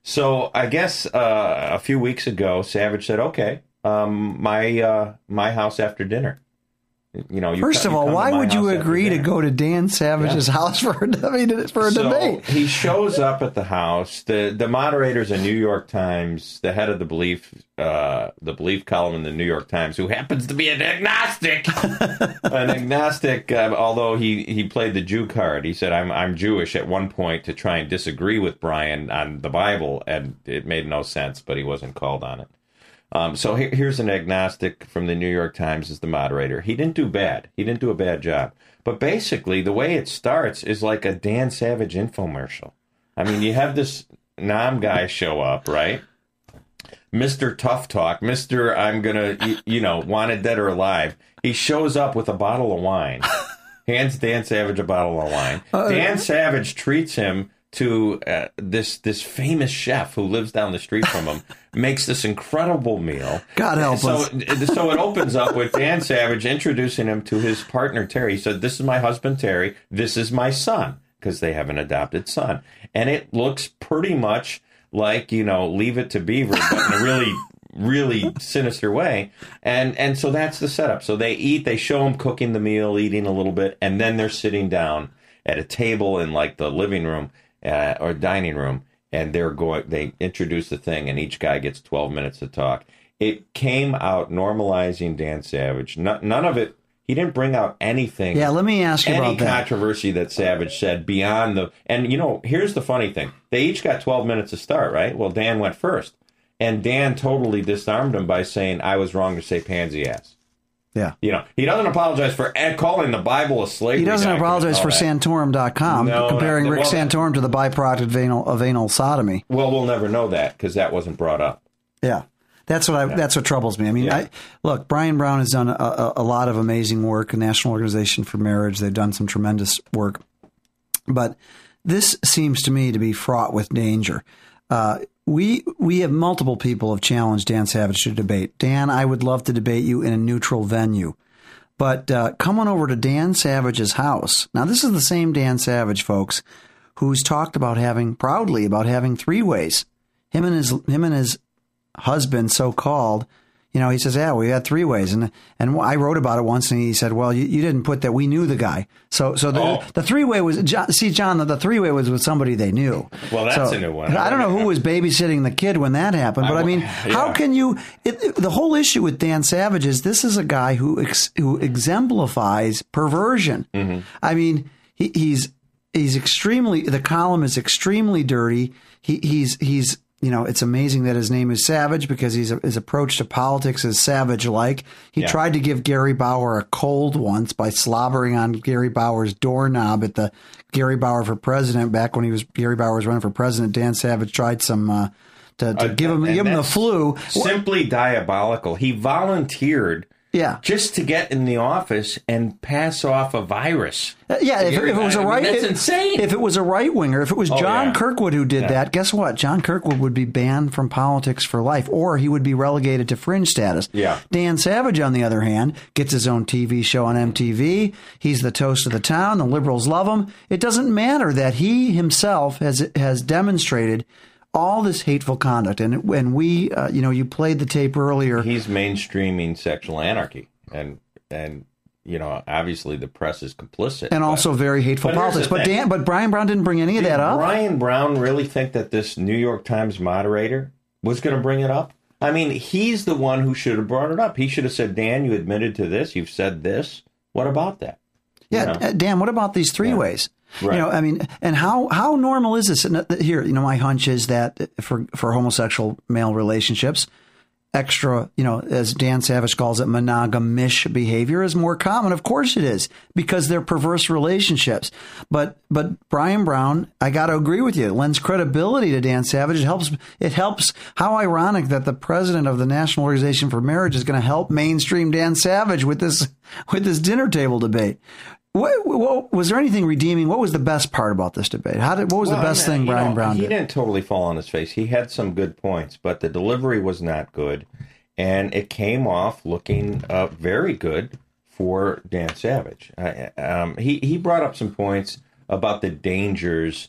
So I guess uh, a few weeks ago, Savage said, "Okay, um, my uh, my house after dinner." You know, you first co- of all, why would you agree to go to Dan Savage's yeah. house for a, I mean, for a so debate? He shows up at the house. the The moderator's a New York Times, the head of the belief uh, the belief column in the New York Times, who happens to be an agnostic. An agnostic, uh, although he, he played the Jew card. He said, "I'm I'm Jewish" at one point to try and disagree with Brian on the Bible, and it made no sense. But he wasn't called on it. Um, so here, here's an agnostic from the New York Times as the moderator. He didn't do bad. He didn't do a bad job. But basically, the way it starts is like a Dan Savage infomercial. I mean, you have this Nam guy show up, right? Mister Tough Talk, Mister I'm going to, you, you know, wanted dead or alive. He shows up with a bottle of wine, hands Dan Savage a bottle of wine. Uh, Dan Savage treats him to uh, this this famous chef who lives down the street from him, makes this incredible meal. God help so, us. So it opens up with Dan Savage introducing him to his partner, Terry. He said, "This is my husband, Terry. This is my son," because they have an adopted son. And it looks pretty much like, you know, Leave It to Beaver, but in a really, really sinister way. And and so that's the setup. So they eat, they show him cooking the meal, eating a little bit, and then they're sitting down at a table in like the living room. Uh, or dining room, and they're going. They introduce the thing, and each guy gets twelve minutes to talk. It came out normalizing Dan Savage. No, none of it. He didn't bring out anything. Yeah, let me ask you any about that. controversy that Savage said beyond the. And you know, here's the funny thing: they each got twelve minutes to start, right? Well, Dan went first, and Dan totally disarmed him by saying, "I was wrong to say pansy ass." Yeah. You know, he doesn't apologize for calling the Bible a slavery He doesn't document, apologize for that. Santorum dot com, No, comparing no, Rick well, Santorum to the byproduct of anal, of anal sodomy. Well, we'll never know that because that wasn't brought up. Yeah. That's what I. Yeah. That's what troubles me. I mean, yeah. I, look, Brian Brown has done a, a, a lot of amazing work, a National Organization for Marriage. They've done some tremendous work. But this seems to me to be fraught with danger. Uh, we we have multiple people have challenged Dan Savage to debate. Dan, I would love to debate you in a neutral venue. But uh, coming over to Dan Savage's house. Now, this is the same Dan Savage, folks, who's talked about having, proudly about having three ways. Him and his him and his husband, so-called, you know, he says, yeah, we had three ways. And and I wrote about it once, and he said, well, you, you didn't put that we knew the guy. So so the, oh. the three-way was, John, see, John, the, the three-way was with somebody they knew. Well, that's so, a new one. I don't know who was babysitting the kid when that happened, but I, I mean, yeah. how can you, it, it, the whole issue with Dan Savage is this is a guy who ex, who exemplifies perversion. Mm-hmm. I mean, he, he's he's extremely, the column is extremely dirty. He, he's he's You know, it's amazing that his name is Savage because he's, his approach to politics is savage-like. He yeah. tried to give Gary Bauer a cold once by slobbering on Gary Bauer's doorknob at the Gary Bauer for President back when he was Gary Bauer was running for president. Dan Savage tried some uh, to, to uh, give him give him the flu. Simply diabolical. He volunteered. Yeah, just to get in the office and pass off a virus. Uh, yeah, if, if it was a right, I mean, that's if, insane. If it was a right winger, if it was oh, John yeah. Kirkwood who did yeah. that, guess what? John Kirkwood would be banned from politics for life, or he would be relegated to fringe status. Yeah. Dan Savage, on the other hand, gets his own T V show on M T V. He's the toast of the town. The liberals love him. It doesn't matter that he himself has has demonstrated all this hateful conduct, and when we, uh, you know, you played the tape earlier. He's mainstreaming sexual anarchy, and and you know, obviously the press is complicit, and but, also very hateful but politics. But Dan, but Brian Brown didn't bring any Did of that up. Brian Brown really think that this New York Times moderator was going to bring it up? I mean, he's the one who should have brought it up. He should have said, "Dan, you admitted to this. You've said this. What about that?" Yeah, you know? Dan, what about these three yeah. ways? Right. You know, I mean, and how, how normal is this? And here, you know, my hunch is that for, for homosexual male relationships, extra, you know, as Dan Savage calls it, monogamish behavior is more common. Of course it is, because they're perverse relationships. But but Brian Brown, I got to agree with you, it lends credibility to Dan Savage. It helps. It helps. How ironic that the president of the National Organization for Marriage is going to help mainstream Dan Savage with this with this dinner table debate. What, what, was there anything redeeming? What was the best part about this debate? How did? What was well, the best I mean, thing Brian know, Brown he did? He didn't totally fall on his face. He had some good points, but the delivery was not good, and it came off looking uh, very good for Dan Savage. I, um, he he brought up some points about the dangers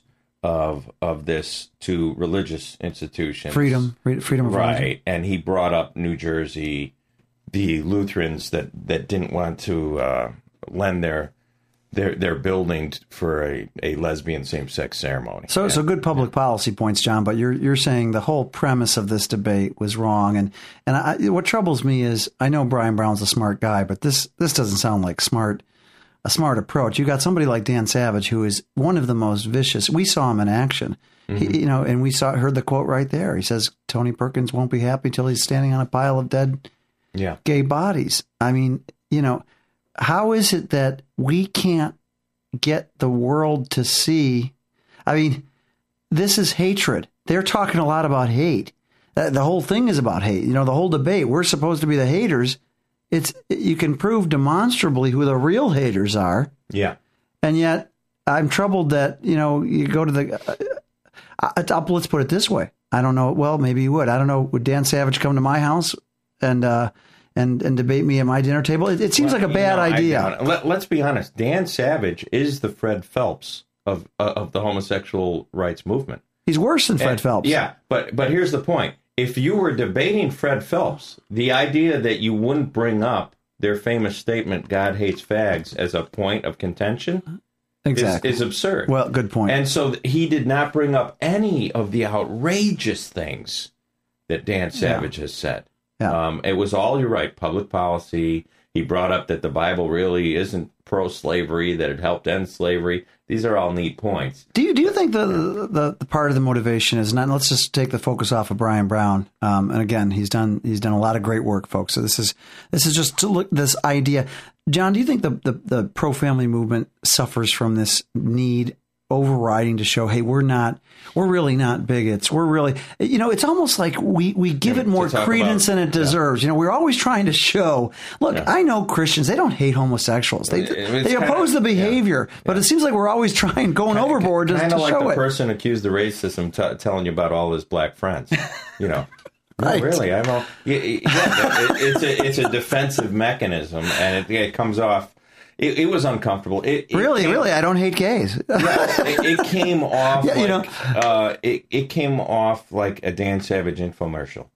of of this to religious institutions. Freedom, freedom of right. religion. And he brought up New Jersey, the Lutherans that, that didn't want to uh, lend their their their building for a, a lesbian same-sex ceremony. So, yeah. so good public policy points, John. But you're you're saying the whole premise of this debate was wrong, and and I, what troubles me is I know Brian Brown's a smart guy, but this this doesn't sound like smart a smart approach. You got somebody like Dan Savage, who is one of the most vicious. We saw him in action, mm-hmm. he, you know, and we saw heard the quote right there. He says Tony Perkins won't be happy till he's standing on a pile of dead yeah. gay bodies. I mean, you know. How is it that we can't get the world to see? I mean, this is hatred. They're talking a lot about hate. The whole thing is about hate. You know, the whole debate, we're supposed to be the haters. It's you can prove demonstrably who the real haters are. Yeah. And yet I'm troubled that, you know, you go to the, uh, uh, let's put it this way. I don't know. Well, maybe you would. I don't know. Would Dan Savage come to my house and, uh, And, and debate me at my dinner table? It, it seems well, like a bad know, idea. Let, let's be honest. Dan Savage is the Fred Phelps of uh, of the homosexual rights movement. He's worse than Fred and, Phelps. Yeah, but but here's the point. If you were debating Fred Phelps, the idea that you wouldn't bring up their famous statement, God hates fags, as a point of contention exactly. is, is absurd. Well, good point. And so he did not bring up any of the outrageous things that Dan Savage yeah. has said. Yeah. Um, it was all, you're right, public policy. He brought up that the Bible really isn't pro-slavery, that it helped end slavery. These are all neat points. Do you do you think the the, the part of the motivation is not? Let's just take the focus off of Brian Brown. Um, and again, he's done he's done a lot of great work, folks. So this is this is just to look this idea. John, do you think the the, the pro-family movement suffers from this need overriding to show, hey, we're not, we're really not bigots. We're really, you know, it's almost like we, we give yeah, it more credence about, than it deserves. Yeah. You know, we're always trying to show, look, yeah. I know Christians, they don't hate homosexuals. They it's they oppose of, the behavior, yeah. but yeah. it seems like we're always trying, going kind overboard of, to, to show like it. Kind of like the person accused of racism t- telling you about all his black friends, you know. Right. No, really, I'm all, yeah, yeah it, it's a it's a defensive mechanism, and it, it comes off. It, it was uncomfortable. It, it really, came, really, I don't hate gays. yeah, it, it came off. Yeah, like, you know, uh, it it came off like a Dan Savage infomercial.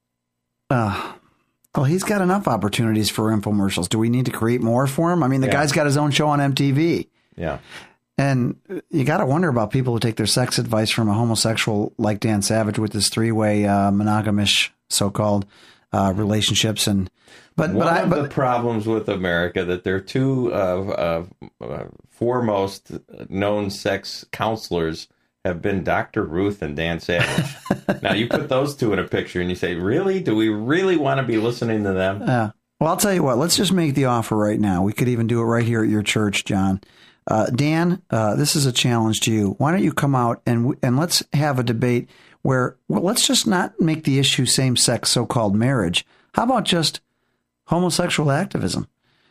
Uh, well, he's got enough opportunities for infomercials. Do we need to create more for him? I mean, the yeah. guy's got his own show on M T V. Yeah, and you got to wonder about people who take their sex advice from a homosexual like Dan Savage with his three-way uh, monogamish so-called uh, relationships and. But, One but I, of but, the problems with America that their two uh, uh, uh, foremost known sex counselors have been Doctor Ruth and Dan Savage. Now, you put those two in a picture and you say, really? Do we really want to be listening to them? Yeah. Well, I'll tell you what. Let's just make the offer right now. We could even do it right here at your church, John. Uh, Dan, uh, this is a challenge to you. Why don't you come out and and let's have a debate where, well, let's just not make the issue same-sex so-called marriage. How about just homosexual activism?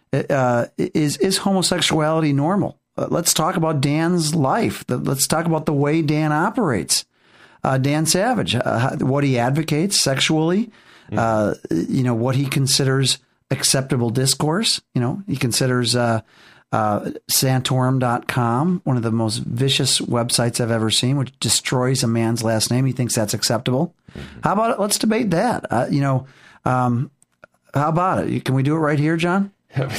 Uh, is is homosexuality normal? Uh, let's talk about Dan's life. Let's talk about the way Dan operates. Uh, Dan Savage, uh, what he advocates sexually, uh, you know, what he considers acceptable discourse. You know, he considers uh, uh, Santorum dot com one of the most vicious websites I've ever seen, which destroys a man's last name. He thinks that's acceptable. Mm-hmm. How about it? Let's debate that. Uh, you know, um, how about it? Can we do it right here, John?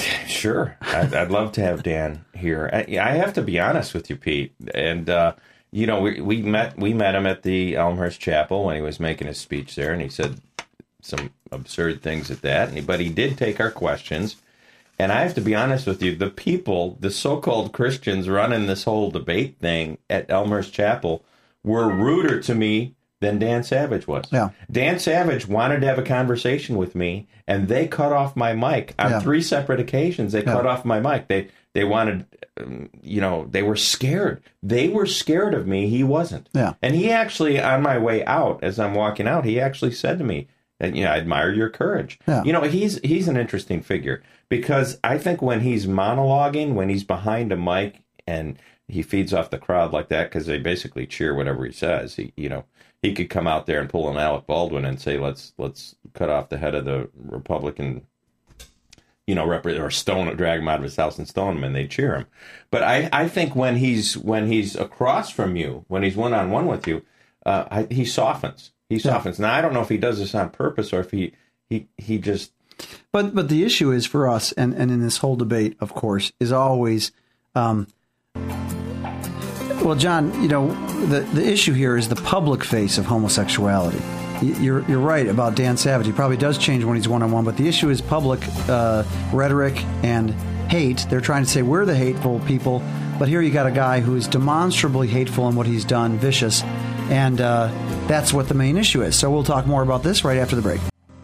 Sure. I'd, I'd love to have Dan here. I, I have to be honest with you, Pete. And, uh, you know, we, we met we met him at the Elmhurst Chapel when he was making his speech there, and he said some absurd things at that. And, but he did take our questions. And I have to be honest with you, the people, the so-called Christians running this whole debate thing at Elmhurst Chapel were ruder to me than Dan Savage was. Yeah. Dan Savage wanted to have a conversation with me, and they cut off my mic on yeah. three separate occasions. They yeah. cut off my mic. They they wanted, um, you know, they were scared. They were scared of me. He wasn't. Yeah. And he actually, on my way out, as I'm walking out, he actually said to me, and you know, I admire your courage. Yeah. You know, he's he's an interesting figure because I think when he's monologuing, when he's behind a mic and he feeds off the crowd like that, because they basically cheer whatever he says. He, you know. He could come out there and pull an Alec Baldwin and say, let's let's cut off the head of the Republican, you know, rep- or stone, drag him out of his house and stone him, and they cheer him. But I, I think when he's when he's across from you, when he's one on one with you, uh, I, he softens. He softens. Yeah. Now I don't know if he does this on purpose or if he he, he just. But but the issue is for us, and, and in this whole debate, of course, is always. Um, well, John, you know, the the issue here is the public face of homosexuality. You're you're right about Dan Savage. He probably does change when he's one-on-one, but the issue is public uh, rhetoric and hate. They're trying to say we're the hateful people, but here you got a guy who is demonstrably hateful in what he's done, vicious, and uh, that's what the main issue is. So we'll talk more about this right after the break.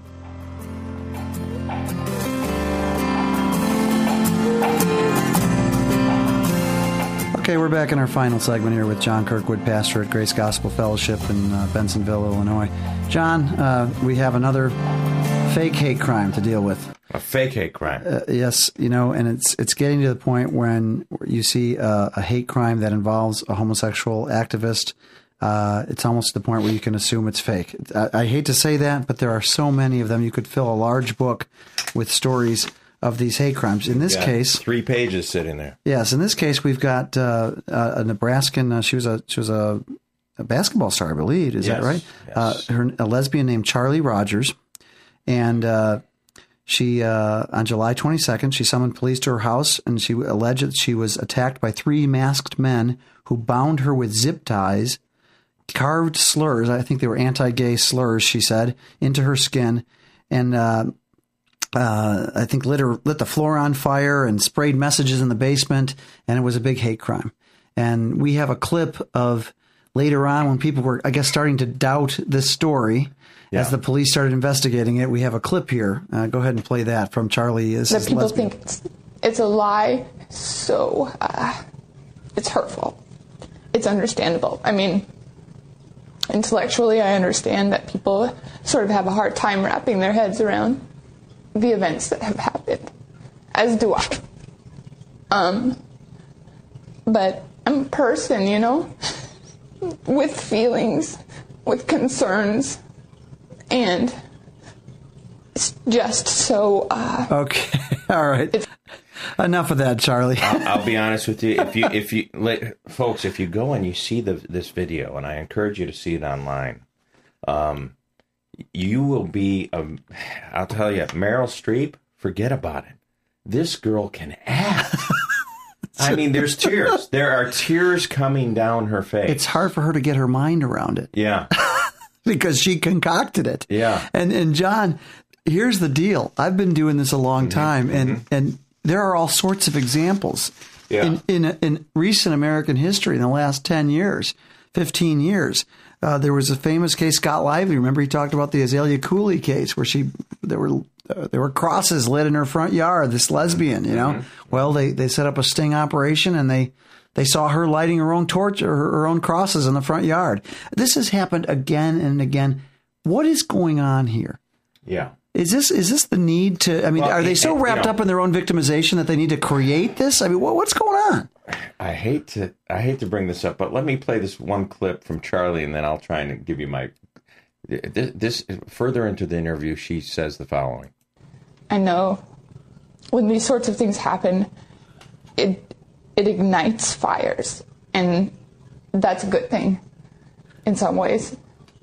Okay, we're back in our final segment here with John Kirkwood, pastor at Grace Gospel Fellowship in uh, Bensonville, Illinois. John, uh, we have another fake hate crime to deal with. A fake hate crime. Uh, yes, you know, and it's it's getting to the point when you see uh, a hate crime that involves a homosexual activist. Uh, it's almost to the point where you can assume it's fake. I, I hate to say that, but there are so many of them. You could fill a large book with stories of these hate crimes. In this case, three pages sitting there. Yes, in this case, we've got uh, a Nebraskan. Uh, she was a she was a, a basketball star, I believe. Is yes, that right? Yes. Uh, her a lesbian named Charlie Rogers, and uh, she uh, on July twenty-second, she summoned police to her house, and she alleged that she was attacked by three masked men who bound her with zip ties, carved slurs. I think they were anti-gay slurs. She said into her skin, and. Uh, Uh, I think lit, her, lit the floor on fire and sprayed messages in the basement, and it was a big hate crime. And we have a clip of later on when people were, I guess, starting to doubt this story yeah. as the police started investigating it. We have a clip here. Uh, go ahead and play that from Charlie. This that is people lesbian. think it's, it's a lie, so uh, it's hurtful. It's understandable. I mean, intellectually, I understand that people sort of have a hard time wrapping their heads around the events that have happened, as do I. Um, but I'm a person, you know, with feelings, with concerns, and it's just so... Uh, okay, all right. Enough of that, Charlie. I'll, I'll be honest with you. If you, if you, let, folks, if you go and you see the, this video, and I encourage you to see it online, um, you will be, um, I'll tell you, Meryl Streep, forget about it. This girl can act. I mean, there's tears. There are tears coming down her face. It's hard for her to get her mind around it. Yeah. Because she concocted it. Yeah. And, and John, here's the deal. I've been doing this a long time, mm-hmm. and, mm-hmm. and there are all sorts of examples yeah. in, in, in recent American history in the last ten years, fifteen years. Uh, there was a famous case, Scott Lively. Remember, he talked about the Azalea Cooley case, where she there were uh, there were crosses lit in her front yard. This lesbian, you know. Mm-hmm. Well, they, they set up a sting operation, and they they saw her lighting her own torch or her, her own crosses in the front yard. This has happened again and again. What is going on here? Yeah. Is this is this the need to? I mean, well, are they so wrapped you know, up in their own victimization that they need to create this? I mean, what, what's going on? I hate to I hate to bring this up, but let me play this one clip from Charlie, and then I'll try and give you my this, this further into the interview. She says the following: I know when these sorts of things happen, it it ignites fires, and that's a good thing in some ways.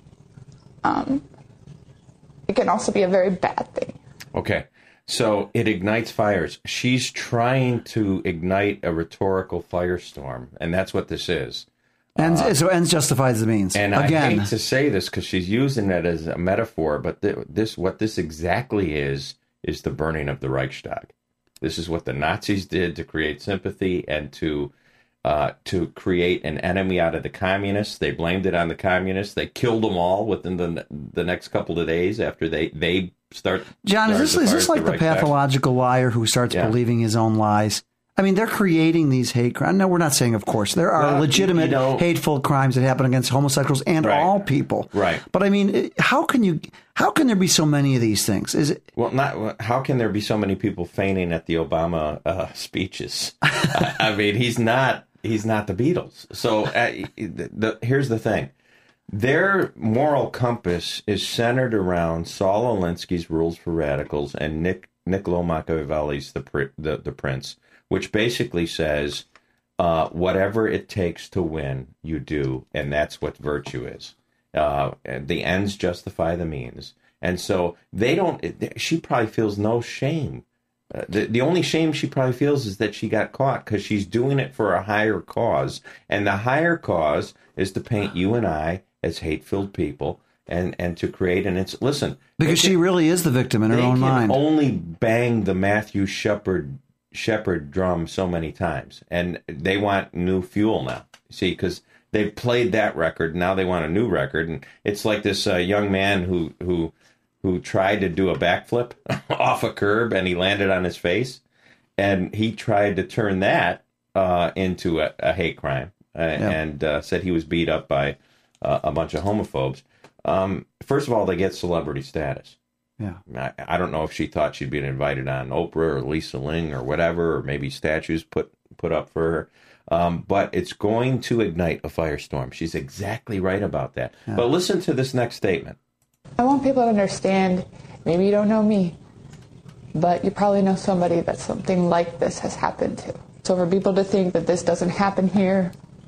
Um. It can also be a very bad thing. Okay. So it ignites fires. She's trying to ignite a rhetorical firestorm, and that's what this is. Ends, uh, so ends justifies the means. And Again. I hate to say this because she's using it as a metaphor, but th- this what this exactly is, is the burning of the Reichstag. This is what the Nazis did to create sympathy and to uh, to create an enemy out of the communists. They blamed it on the communists. They killed them all within the the next couple of days after they, they start. John, is this, is this like the, the pathological liar who starts yeah. believing his own lies? I mean, they're creating these hate crimes. No, we're not saying, of course. There are well, legitimate, you know, hateful crimes that happen against homosexuals and right. all people. Right. But I mean, how can you? How can there be so many of these things? Is it? Well, not. How can there be so many people fainting at the Obama uh, speeches? I, I mean, he's not. He's not the Beatles. So uh, the, the, here's the thing. Their moral compass is centered around Saul Alinsky's Rules for Radicals and Nick Niccolo Machiavelli's The, the, the Prince, which basically says, uh, whatever it takes to win, you do, and that's what virtue is. Uh, the ends justify the means. And so they don't, she probably feels no shame. Uh, the, the only shame she probably feels is that she got caught because she's doing it for a higher cause. And the higher cause is to paint you and I as hate-filled people and, and to create an... It's, listen... Because she really is the victim in her own mind. They can only bang the Matthew Shepard, Shepard drum so many times. And they want new fuel now. See, because they've played that record. Now they want a new record. And it's like this uh, young man who... who who tried to do a backflip off a curb, and he landed on his face. And he tried to turn that uh, into a, a hate crime uh, yeah. and uh, said he was beat up by uh, a bunch of homophobes. Um, first of all, they get celebrity status. Yeah, I, I don't know if she thought she'd been invited on Oprah or Lisa Ling or whatever, or maybe statues put, put up for her. Um, but it's going to ignite a firestorm. She's exactly right about that. Yeah. But listen to this next statement. I want people to understand, maybe you don't know me, but you probably know somebody that something like this has happened to. So for people to think that this doesn't happen here,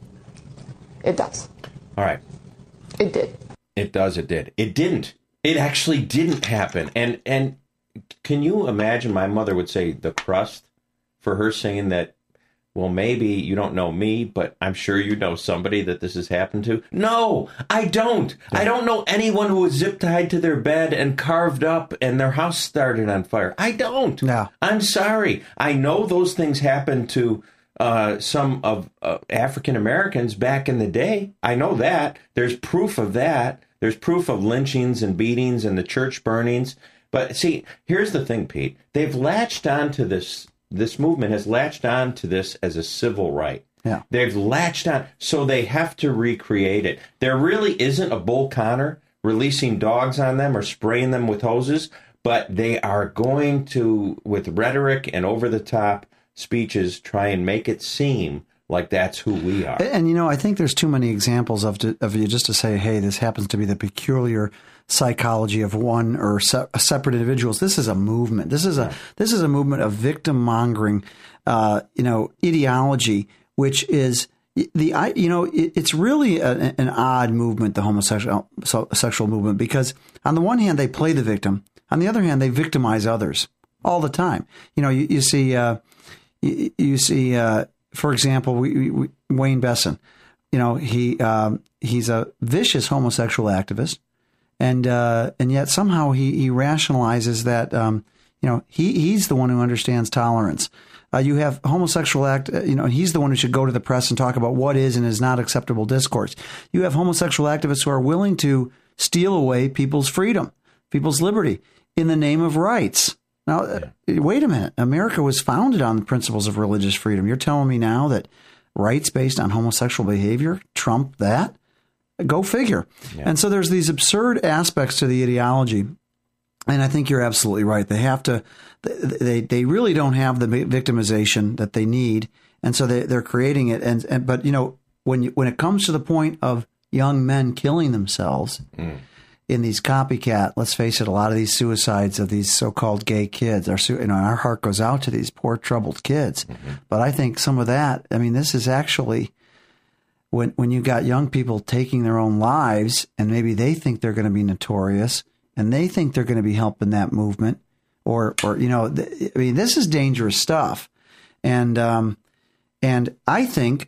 it does. All right. It did. It does, it did. It didn't. It actually didn't happen. And and can you imagine, my mother would say the crust for her saying that, well, maybe you don't know me, but I'm sure you know somebody that this has happened to. No, I don't. Yeah. I don't know anyone who was zip-tied to their bed and carved up and their house started on fire. I don't. No. I'm sorry. I know those things happened to uh, some of uh, African Americans back in the day. I know that. There's proof of that. There's proof of lynchings and beatings and the church burnings. But see, here's the thing, Pete. They've latched on to this. This movement has latched on to this as a civil right. Yeah. They've latched on, so they have to recreate it. There really isn't a Bull Connor releasing dogs on them or spraying them with hoses, but they are going to, with rhetoric and over-the-top speeches, try and make it seem like that's who we are. And, and you know, I think there's too many examples of, to, of you just to say, hey, this happens to be the peculiar psychology of one or se- separate individuals. This is a movement. This is a this is a movement of victim mongering, uh, you know, ideology, which is the you know it, it's really a, an odd movement, the homosexual so, sexual movement, because on the one hand they play the victim, on the other hand they victimize others all the time. You know, you, you see uh, you, you see uh, for example, we, we, Wayne Besson. You know, he um, he's a vicious homosexual activist. And uh, and yet somehow he, he rationalizes that, um, you know, he, he's the one who understands tolerance. Uh, you have homosexual act, you know, he's the one who should go to the press and talk about what is and is not acceptable discourse. You have homosexual activists who are willing to steal away people's freedom, people's liberty in the name of rights. Now, uh, wait a minute. America was founded on the principles of religious freedom. You're telling me now that rights based on homosexual behavior trump that? Go figure. Yeah. And so there's these absurd aspects to the ideology. And I think you're absolutely right. They have to, they they really don't have the victimization that they need. And so they, they're creating it. And, and but, you know, when you, when it comes to the point of young men killing themselves mm. in these copycat, let's face it, a lot of these suicides of these so-called gay kids, our, you know, our heart goes out to these poor troubled kids. Mm-hmm. But I think some of that, I mean, this is actually... When when you got young people taking their own lives and maybe they think they're going to be notorious and they think they're going to be helping that movement or, or you know, th- I mean, this is dangerous stuff. And um, and I think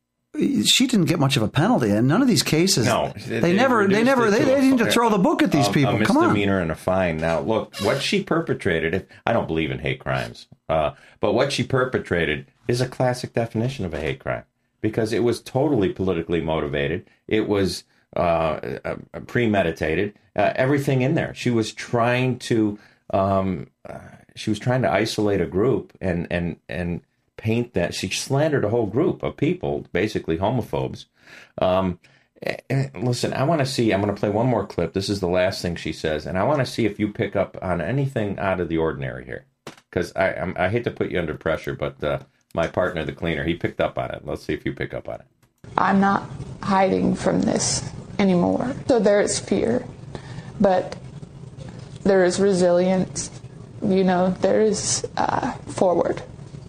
she didn't get much of a penalty. And none of these cases, no, they, they never, they never, they, they didn't throw the book at these a, people. A Come on. misdemeanor and a fine. Now, look, what she perpetrated, if, I don't believe in hate crimes, uh, but what she perpetrated is a classic definition of a hate crime. Because it was totally politically motivated. It was uh, uh, premeditated. Uh, everything in there. She was trying to. Um, uh, she was trying to isolate a group and and and paint that. She slandered a whole group of people, basically homophobes. Um, and listen, I want to see. I'm going to play one more clip. This is the last thing she says, and I want to see if you pick up on anything out of the ordinary here. Because I I'm, I hate to put you under pressure, but. Uh, My partner, the cleaner, he picked up on it. Let's see if you pick up on it. I'm not hiding from this anymore. So there is fear, but there is resilience, you know, there's uh, forward.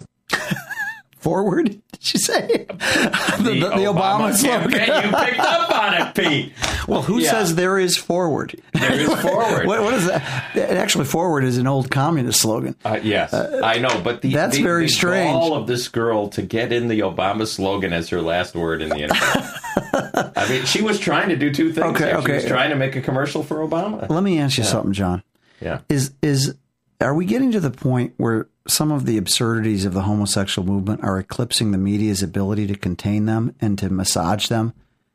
Forward, did she say? the, the, the Obama, Obama slogan. You picked up on it, Pete. Well, who yeah. says there is forward? There is forward. what, what is that? Actually, forward is an old communist slogan. Uh, yes, uh, I know, but the, that's the, very the strange. All of this girl to get in the Obama slogan as her last word in the interview. I mean, she was trying to do two things. Okay, here. okay. She was trying to make a commercial for Obama. Let me ask you yeah. something, John. Yeah. Is is are we getting to the point where some of the absurdities of the homosexual movement are eclipsing the media's ability to contain them and to massage them?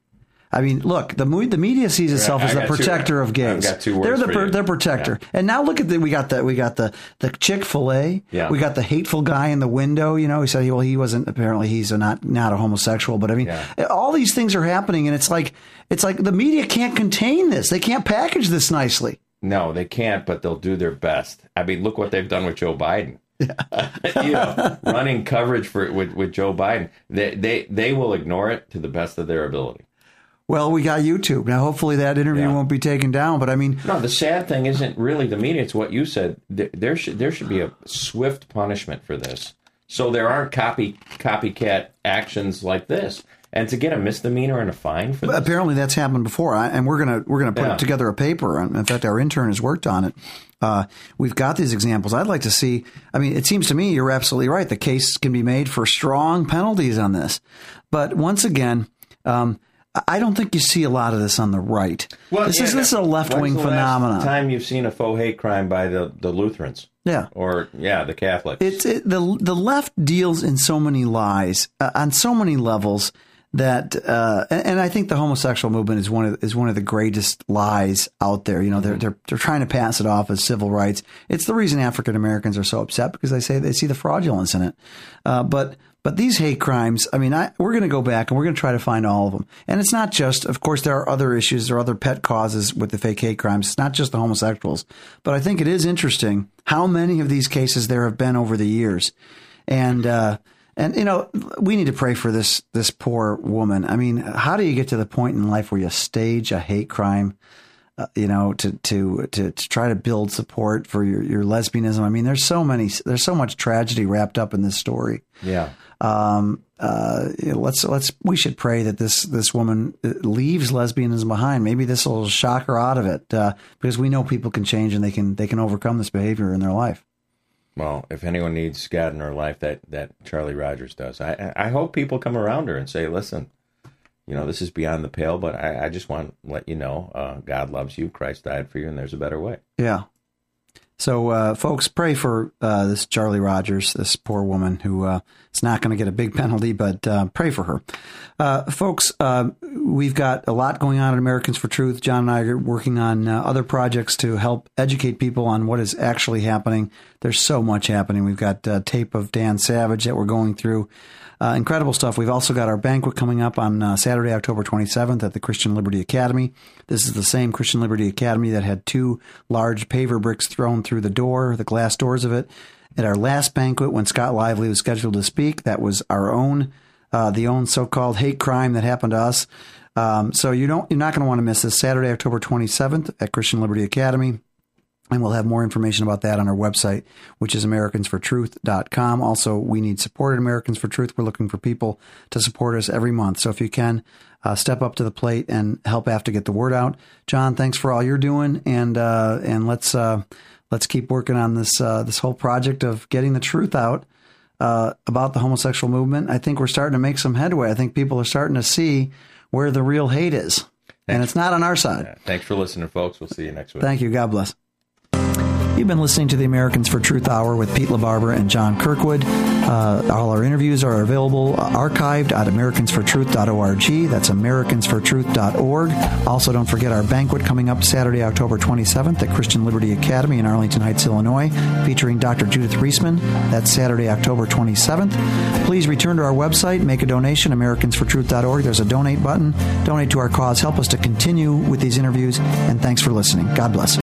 I mean, look, the the media sees itself I as the protector two, of gays. I've got two words they're the for you. they're protector. Yeah. And now look at the we got the we got the the Chick-fil-A. Yeah. We got the hateful guy in the window. You know, he said, well, he wasn't apparently he's a not not a homosexual, but I mean, yeah. all these things are happening, and it's like it's like the media can't contain this. They can't package this nicely. No, they can't, but they'll do their best. I mean, look what they've done with Joe Biden. Yeah. you know, running coverage for with, with Joe Biden. They, they they will ignore it to the best of their ability. Well, we got YouTube. Now, hopefully that interview yeah. won't be taken down, but I mean... No, the sad thing isn't really the media. It's what you said. There, there should there should be a swift punishment for this. So there aren't copy copycat actions like this. And to get a misdemeanor and a fine for this? Apparently that's happened before, and we're gonna we're gonna put yeah. together a paper. In fact, our intern has worked on it. Uh, we've got these examples. I'd like to see. I mean, it seems to me you're absolutely right. The case can be made for strong penalties on this, but once again, um, I don't think you see a lot of this on the right. Well, this yeah, is this is a left wing phenomenon. Last time you've seen a faux hate crime by the, the Lutherans? Yeah, or yeah, the Catholics. It's it, the the left deals in so many lies uh, on so many levels. That uh, and I think the homosexual movement is one of is one of the greatest lies out there. You know, they're they're they're trying to pass it off as civil rights. It's the reason African Americans are so upset because they say they see the fraudulence in it. Uh, but but these hate crimes, I mean, I, we're going to go back and we're going to try to find all of them. And it's not just, of course, there are other issues, there are other pet causes with the fake hate crimes. It's not just the homosexuals, but I think it is interesting how many of these cases there have been over the years, and. Uh, And, you know, we need to pray for this this poor woman. I mean, how do you get to the point in life where you stage a hate crime, uh, you know, to, to to to try to build support for your, your lesbianism? I mean, there's so many, there's so much tragedy wrapped up in this story. Yeah. Um. Uh. You know, let's let's we should pray that this this woman leaves lesbianism behind. Maybe this will shock her out of it, uh, because we know people can change and they can they can overcome this behavior in their life. Well, if anyone needs God in her life, that, that Charlie Rogers does. I I hope people come around her and say, listen, you know, this is beyond the pale, but I, I just want to let you know, uh, God loves you, Christ died for you, and there's a better way. Yeah. So, uh, folks, pray for uh, this Charlie Rogers, this poor woman who uh, is not going to get a big penalty, but uh, pray for her. Uh, folks, uh, we've got a lot going on at Americans for Truth. John and I are working on uh, other projects to help educate people on what is actually happening. There's so much happening. We've got uh, tape of Dan Savage that we're going through. Uh, incredible stuff. We've also got our banquet coming up on uh, Saturday, October twenty-seventh at the Christian Liberty Academy. This is the same Christian Liberty Academy that had two large paver bricks thrown through the door, the glass doors of it. At our last banquet, when Scott Lively was scheduled to speak, that was our own, uh, the own so-called hate crime that happened to us. Um, so you don't, you're not going to want to miss this Saturday, October twenty-seventh at Christian Liberty Academy. And we'll have more information about that on our website, which is americans for truth dot com. Also, we need support at Americans for Truth. We're looking for people to support us every month. So if you can, uh, step up to the plate and help AFTA get the word out. John, thanks for all you're doing. And uh, and let's uh, let's keep working on this uh, this whole project of getting the truth out uh, about the homosexual movement. I think we're starting to make some headway. I think people are starting to see where the real hate is. Thanks. And it's not on our side. Yeah. Thanks for listening, folks. We'll see you next week. Thank you. God bless. You've been listening to the Americans for Truth Hour with Pete LaBarbera and John Kirkwood. Uh, all our interviews are available uh, archived at americans for truth dot org. That's americans for truth dot org. Also, don't forget our banquet coming up Saturday, October twenty-seventh at Christian Liberty Academy in Arlington Heights, Illinois, featuring Doctor Judith Reisman. That's Saturday, October twenty-seventh. Please return to our website, make a donation, americans for truth dot org. There's a donate button. Donate to our cause. Help us to continue with these interviews. And thanks for listening. God bless.